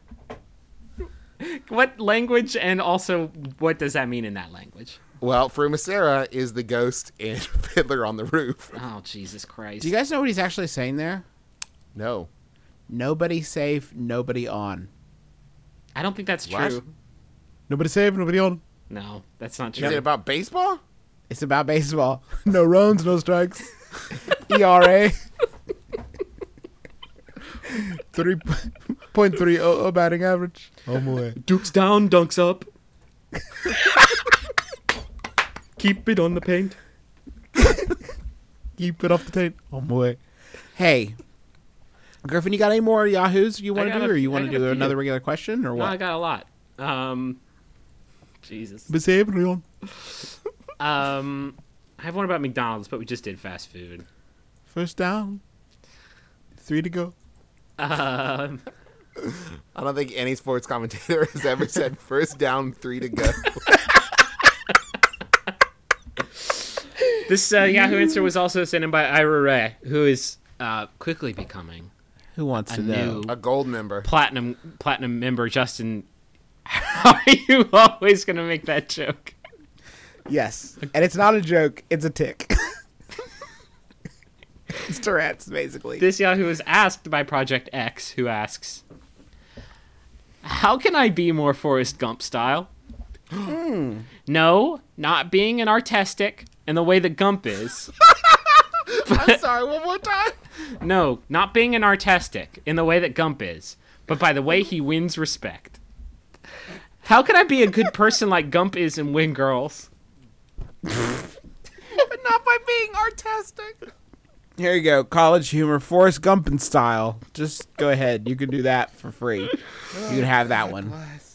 What language and also what does that mean in that language? Well, Frumacera is the ghost in Fiddler on the Roof. Oh, Jesus Christ. Do you guys know what he's actually saying there? No. Nobody safe, nobody on. I don't think that's What? true. Nobody safe, nobody on. No, that's not Is true. it about baseball? It's about baseball. No runs, no strikes. E R A. three point three oh batting average. Oh boy. Duke's down, dunks up. Keep it on the paint. Keep it off the tape. Oh boy. Hey, Griffin, you got any more Yahoos you want I to got do, a- or you I want got to a do few. another regular question, or No, I what? got a lot. Um, Jesus. Besabrion. Um, I have one about McDonald's, but we just did fast food. First down. Three to go. Um, I don't think any sports commentator has ever said first down, three to go. this uh, Yahoo answer was also sent in by Ira Ray, who is uh, quickly becoming Who wants a to know? new A gold member. platinum platinum member. Justin, how are you always going to make that joke? Yes. And it's not a joke. It's a tick. It's Tourette's, basically. This Yahoo is asked by Project X, who asks, how can I be more Forrest Gump style? No, not being an artistic in the way that Gump is. I'm sorry, one more time. No, not being an artistic in the way that Gump is, but by the way he wins respect. How can I be a good person like Gump is and win girls? But not by being artistic. Here you go. College humor, Forrest Gumpin style. Just go ahead. You can do that for free. You can have that one.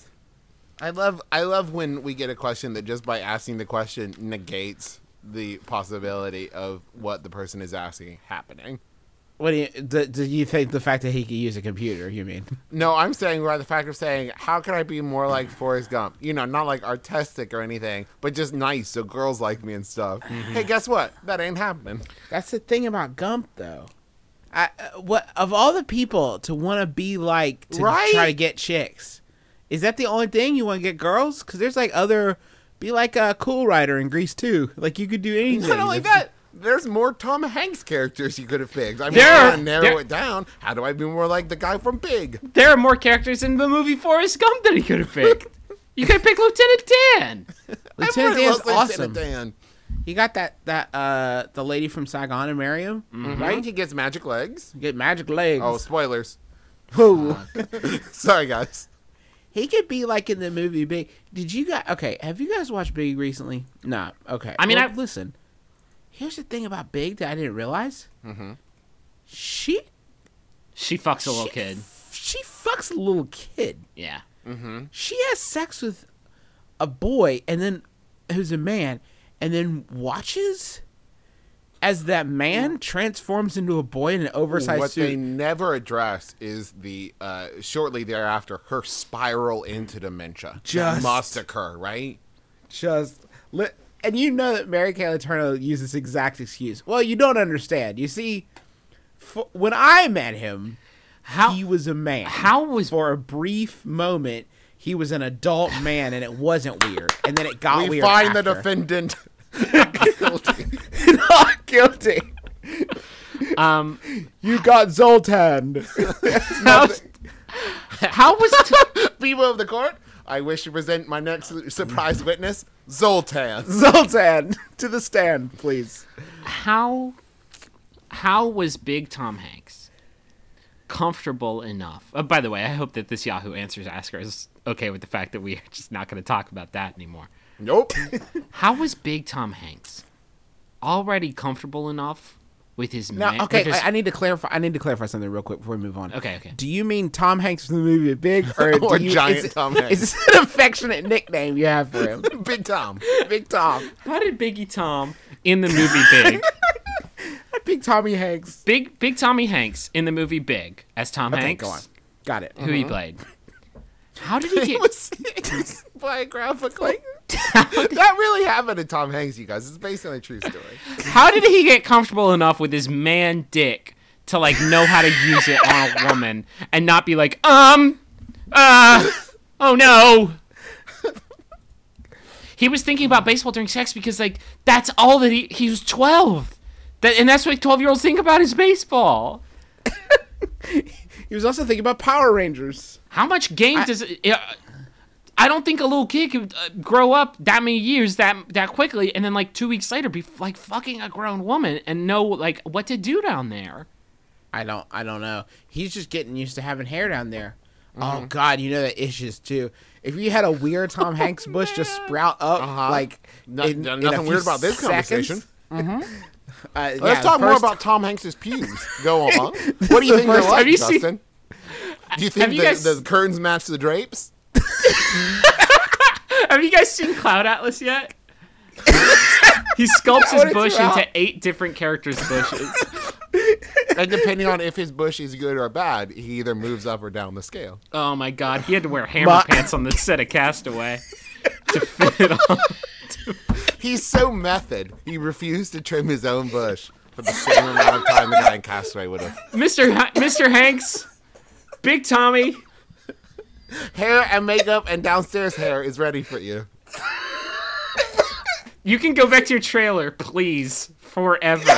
I love I love when we get a question that just by asking the question negates the possibility of what the person is asking happening. What do you do, do you think the fact that he can use a computer, you mean? No, I'm saying by the fact of saying, how can I be more like Forrest Gump? You know, not like artistic or anything, but just nice so girls like me and stuff. Hey, guess what? That ain't happening. That's the thing about Gump, though. I, uh, what of all the people to want to be like to Right? try to get chicks, is that the only thing you want to get girls? Because there's like other, be like a Cool Rider in Grease too. Like you could do anything. Not only If- that, there's more Tom Hanks characters you could have picked. I mean, There I are- want to narrow there- it down. How do I be more like the guy from Big? There are more characters in the movie Forrest Gump that he could have picked. You could have picked Lieutenant Dan. Lieutenant Everybody Dan's loves Lieutenant awesome. Dan. You got that that uh the lady from Saigon and marry him, Right? right? He gets magic legs. Get magic legs. Oh, spoilers. Who? Sorry, guys. He could be like in the movie Big. Did you guys? Okay, have you guys watched Big recently? Nah. Okay. I mean, Well, I- listen. Here's the thing about Big that I didn't realize. Mm-hmm. She She fucks a little she, kid. She fucks a little kid. Yeah. She has sex with a boy, and then who's a man, and then watches as that man transforms into a boy in an oversized What they suit. never address is the uh, shortly thereafter her spiral into dementia. Just- That must occur, right? Just li- and you know that Mary Kay Letourneau used this exact excuse. Well, you don't understand. You see, f- when I met him, How he was a man. how was For a brief moment, he was an adult man, and it wasn't weird. And then it got We weird. find the after. defendant guilty. Not guilty. um You got Zoltan. how, how was t- People of the court, I wish to present my next surprise witness, Zoltan. Zoltan to the stand, please. how how was Big Tom Hanks comfortable enough? Oh, by the way, I hope that this Yahoo Answers asker is okay with the fact that we are just not going to talk about that anymore. Nope. How was Big Tom Hanks already comfortable enough with his Now, man? okay, with his- I, I need to clarify. I need to clarify something real quick before we move on. Okay, okay. Do you mean Tom Hanks from the movie Big, or, Or do you, Giant is it- Tom Hanks. Is this an affectionate nickname you have for him? Big Tom. Big Tom, How did Biggie Tom in the movie Big, Big Tommy Hanks. Big Big Tommy Hanks in the movie Big as Tom Okay, Hanks, go on. Got it. who he played? How did he It get? was, it was biographical. That really happened to Tom Hanks, you guys. It's based on a true story. How did he get comfortable enough with his man dick to like know how to use it on a woman and not be like, um, uh, oh no. He was thinking about baseball during sex because like that's all that he he was twelve. That and that's what twelve year olds think about is baseball. He was also thinking about Power Rangers. How much game does it? Uh, I don't think a little kid could uh, grow up that many years that that quickly, and then like two weeks later be like fucking a grown woman and know like what to do down there. I don't. I don't know. He's just getting used to having hair down there. Mm-hmm. Oh God, you know the issues too. If you had a weird Tom Hanks bush just sprout up, Uh-huh. like No- in, no- in a nothing few weird about this seconds, conversation. Uh, Let's yeah, talk the more first- about Tom Hanks's pubes. Go on. What do you think they're first- like, have you seen- Justin? Do you Have think you the, guys- the curtains match the drapes? Have you guys seen Cloud Atlas yet? He sculpts his What is bush wrong? into eight different characters' bushes. And depending on if his bush is good or bad, he either moves up or down the scale. Oh my god, he had to wear hammer My- pants on the set of Castaway to fit it on. He's so method. He refused to trim his own bush for the same amount of time the guy in Castaway would have. Mister Ha- Mister Hanks, Big Tommy, Hair and makeup and downstairs hair is ready for you. you can go back to your trailer, please, forever.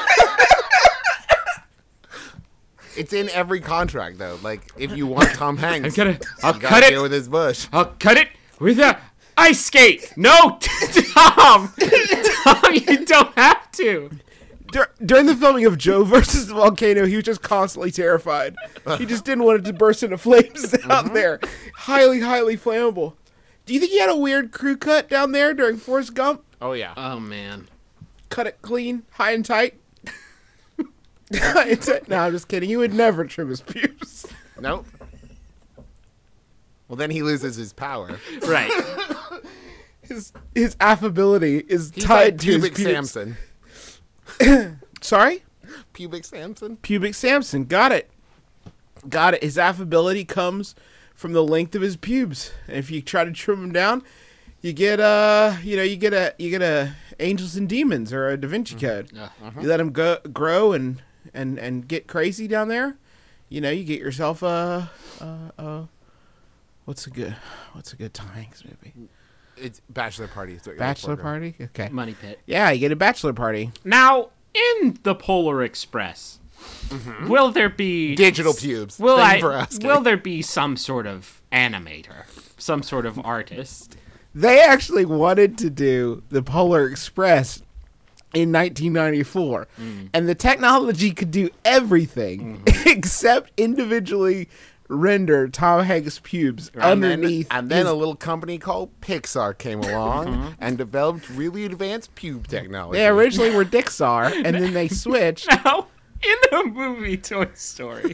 It's in every contract, though. Like, if you want Tom Hanks, I'm gonna, I'll you cut gotta it. deal with his bush. I'll cut it with a ice skate. No, Tom, Tom, you don't have to. Dur- during the filming of Joe versus the Volcano, he was just constantly terrified. He just didn't want it to burst into flames out there. Highly, highly flammable. Do you think he had a weird crew cut down there during Forrest Gump? Oh, yeah. Oh man, Cut it clean, high and tight? High and tight? No, I'm just kidding. He would never trim his pubes. Nope. Well, then he loses his power. right? His his affability is He's tied like to his pubic pubes. Samson. Sorry? Pubic Samson? Pubic Samson. Got it. Got it. His affability comes from the length of his pubes. And if you try to trim them down, you get uh you know, you get a you get a Angels and Demons or a Da Vinci Code. Uh-huh. You let them go grow and and and get crazy down there. You know, you get yourself a uh uh what's a good what's a good Tom Hanks movie? It's Bachelor Party. Is what you're Bachelor looking for. Party? Okay. Money Pit. Yeah, you get a bachelor party. Now, in the Polar Express, will there be Digital pubes. Will Thank I? you for asking. Will there be some sort of animator, some sort of artist? They actually wanted to do the Polar Express in nineteen ninety-four. And the technology could do everything except individually render Tom Hanks' pubes And then, underneath. and then his- a little company called Pixar came along and developed really advanced pube technology. they originally were Dixar, and then they switched. Now, in the movie Toy Story,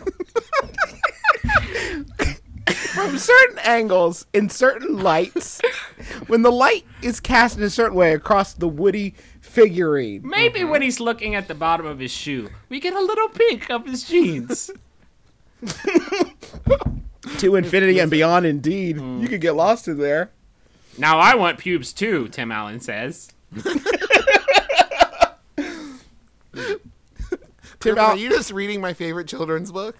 From certain angles, in certain lights, when the light is cast in a certain way across the Woody figurine. maybe when he's looking at the bottom of his shoe, we get a little peek of his jeans. To infinity and beyond, indeed. You could get lost in there. Now I want pubes too, Tim Allen says. Tim Griffin, Al- are you just reading my favorite children's book?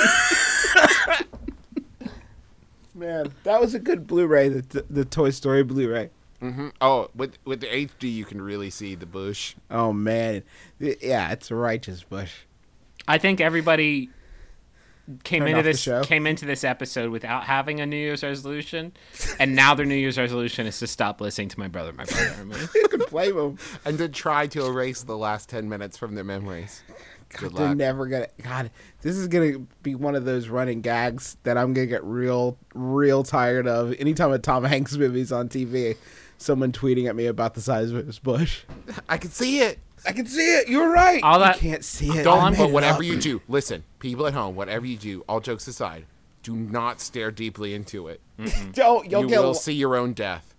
Man, that was a good Blu-ray, the, the Toy Story Blu-ray. Oh, with with the H D, you can really see the bush. Oh, man. Yeah, it's a righteous bush. I think everybody came Turned into off the this show? came into this episode without having a New Year's resolution, and now their New Year's resolution is to stop listening to my brother, my brother, and me. You can blame them. And to try to erase the last ten minutes from their memories. Good They're luck. never gonna. God, this is gonna be one of those running gags that I'm gonna get real, real tired of. Anytime a Tom Hanks movie's on T V, someone tweeting at me about the size of his bush. I can see it. I can see it. You're right. All that- you can't see it. Don't, I made but it whatever up. you do, listen, people at home, whatever you do, all jokes aside, do not stare deeply into it. don't. You'll you get. will see your own death.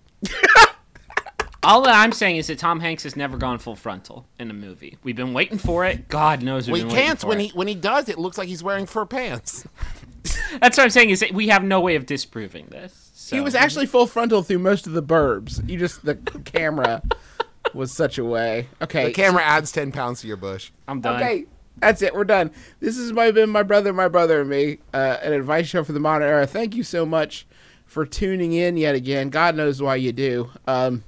All that I'm saying is that Tom Hanks has never gone full frontal in a movie. We've been waiting for it. God knows we've Well, he been waiting can't. for When it. he when he does, it looks like he's wearing fur pants. That's what I'm saying is that we have no way of disproving this. So. He was actually full frontal through most of the Burbs. You just the camera was such a way. Okay. The camera adds ten pounds to your bush. I'm done. Okay, that's it. We're done. This has my, been my brother, my brother, and me, uh, an advice show for the modern era. Thank you so much for tuning in yet again. God knows why you do. Um,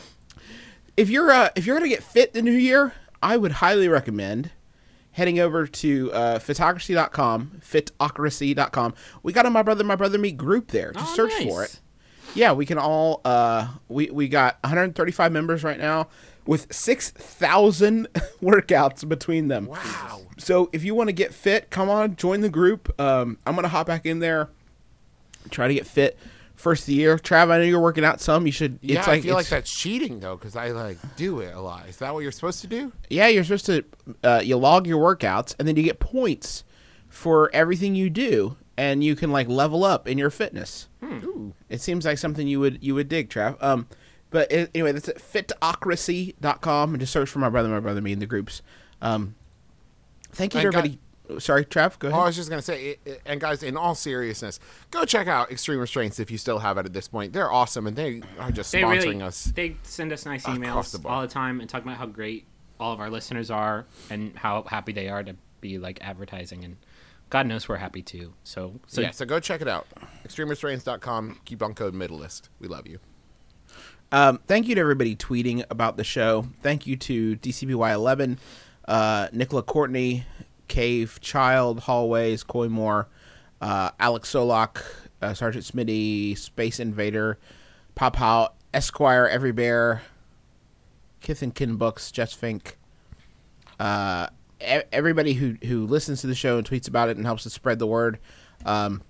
if you're uh, if you're gonna get fit the new year, I would highly recommend heading over to uh, photocracy dot com, photocracy dot com. We got a My Brother, My Brother Me group there. Just Oh, search nice. for it. Yeah, we can all, uh, we, we got one hundred thirty-five members right now with six thousand workouts between them. Wow. So if you want to get fit, come on, join the group. Um, I'm going to hop back in there, try to get fit first of the year. Trav, I know you're working out some. You should, Yeah, it's I like, feel like it's- that's cheating though, because I like do it a lot. Is that what you're supposed to do? Yeah, you're supposed to, uh, you log your workouts and then you get points for everything you do. And you can like level up in your fitness. It seems like something you would you would dig, Trav. Um, but it, anyway, that's at photocracy dot com and just search for My Brother, My Brother, Me in the groups. Um, thank you to And everybody. Sorry, Trav, go Oh, ahead. I was just gonna say, it- and guys, in all seriousness, go check out Extreme Restraints if you still have it at this point. They're awesome, and they are just They sponsoring really, us. they send us nice across emails the board. all the time and talk about how great all of our listeners are and how happy they are to be like advertising, and God knows we're happy too. So, so yeah, so go check it out. extreme restraints dot com. Coupon code Middleist. We love you. Um, thank you to everybody tweeting about the show. Thank you to D C B Y eleven, uh, Nicola Courtney, Cave Child, Hallways, Coy Moore, uh, Alex Solak, uh, Sergeant Smitty, Space Invader, Pop How, Esquire, Every Bear, Kith and Kin Books, Jess Fink, uh, e- everybody who, who listens to the show and tweets about it and helps us spread the word. Um,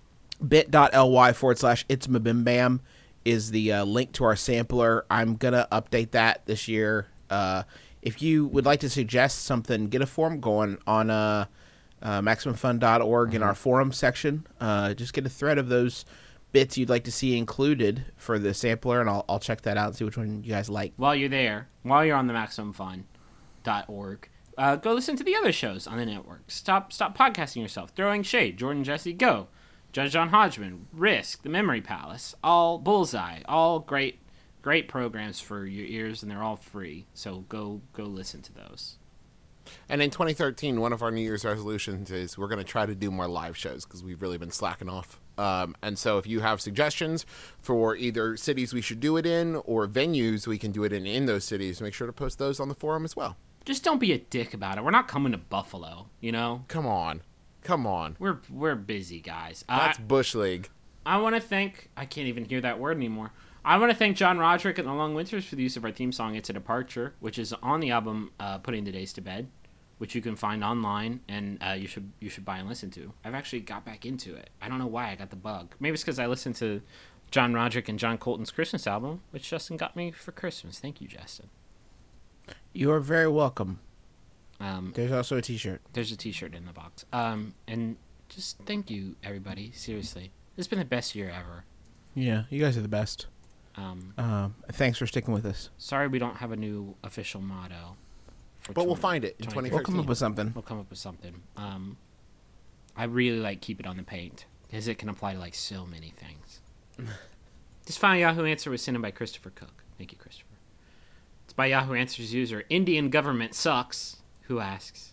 bit.ly forward slash it's Mabimbam is the uh, link to our sampler. I'm going to update that this year. Uh, if you would like to suggest something, get a forum going on uh, uh, maximum fun dot org in our forum section. Uh, just get a thread of those bits you'd like to see included for the sampler, and I'll, I'll check that out and see which one you guys like. while you're there, while you're on the maximum fun dot org, uh, go listen to the other shows on the network. Stop stop podcasting yourself. Throwing Shade, Jordan Jesse Go, Judge John Hodgman, Risk, The Memory Palace, all Bullseye, all great great programs for your ears, and they're all free. So go go listen to those. And in twenty thirteen, one of our New Year's resolutions is we're going to try to do more live shows because we've really been slacking off. Um, and so if you have suggestions for either cities we should do it in or venues we can do it in in those cities, make sure to post those on the forum as well. Just don't be a dick about it. We're not coming to Buffalo, you know? Come on. Come on. We're we're busy, guys. Uh, That's Bush League. I want to thank, I can't even hear that word anymore. I want to thank John Roderick and the Long Winters for the use of our theme song, It's a Departure, which is on the album uh, Putting the Days to Bed, which you can find online and uh, you should you should buy and listen to. I've actually got back into it. I don't know why I got the bug. Maybe it's because I listened to John Roderick and John Colton's Christmas album, which Justin got me for Christmas. Thank you, Justin. You are very welcome. Um, There's also a t-shirt. there's a t-shirt in the box. Um, and just thank you, everybody. Seriously. It's been the best year ever. Yeah, you guys are the best. Um, Um, thanks for sticking with us. sorry we don't have a new official motto. for But we'll twenty find it in twenty twenty We'll thirteen. come up with something. We'll come up with something. Um, I really like Keep It on the Paint because it can apply to like so many things. This final Yahoo answer was sent in by Christopher Cook. Thank you, Christopher. It's by Yahoo Answers user Indian Government Sucks, who asks,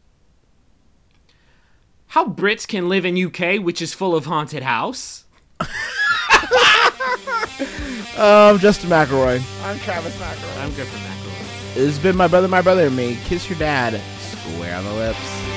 how Brits can live in U K, which is full of haunted house? Um, Justin McElroy. I'm Travis McElroy. I'm good for mackerel. This has been My Brother, My Brother and Me. Kiss your dad. Square on the lips.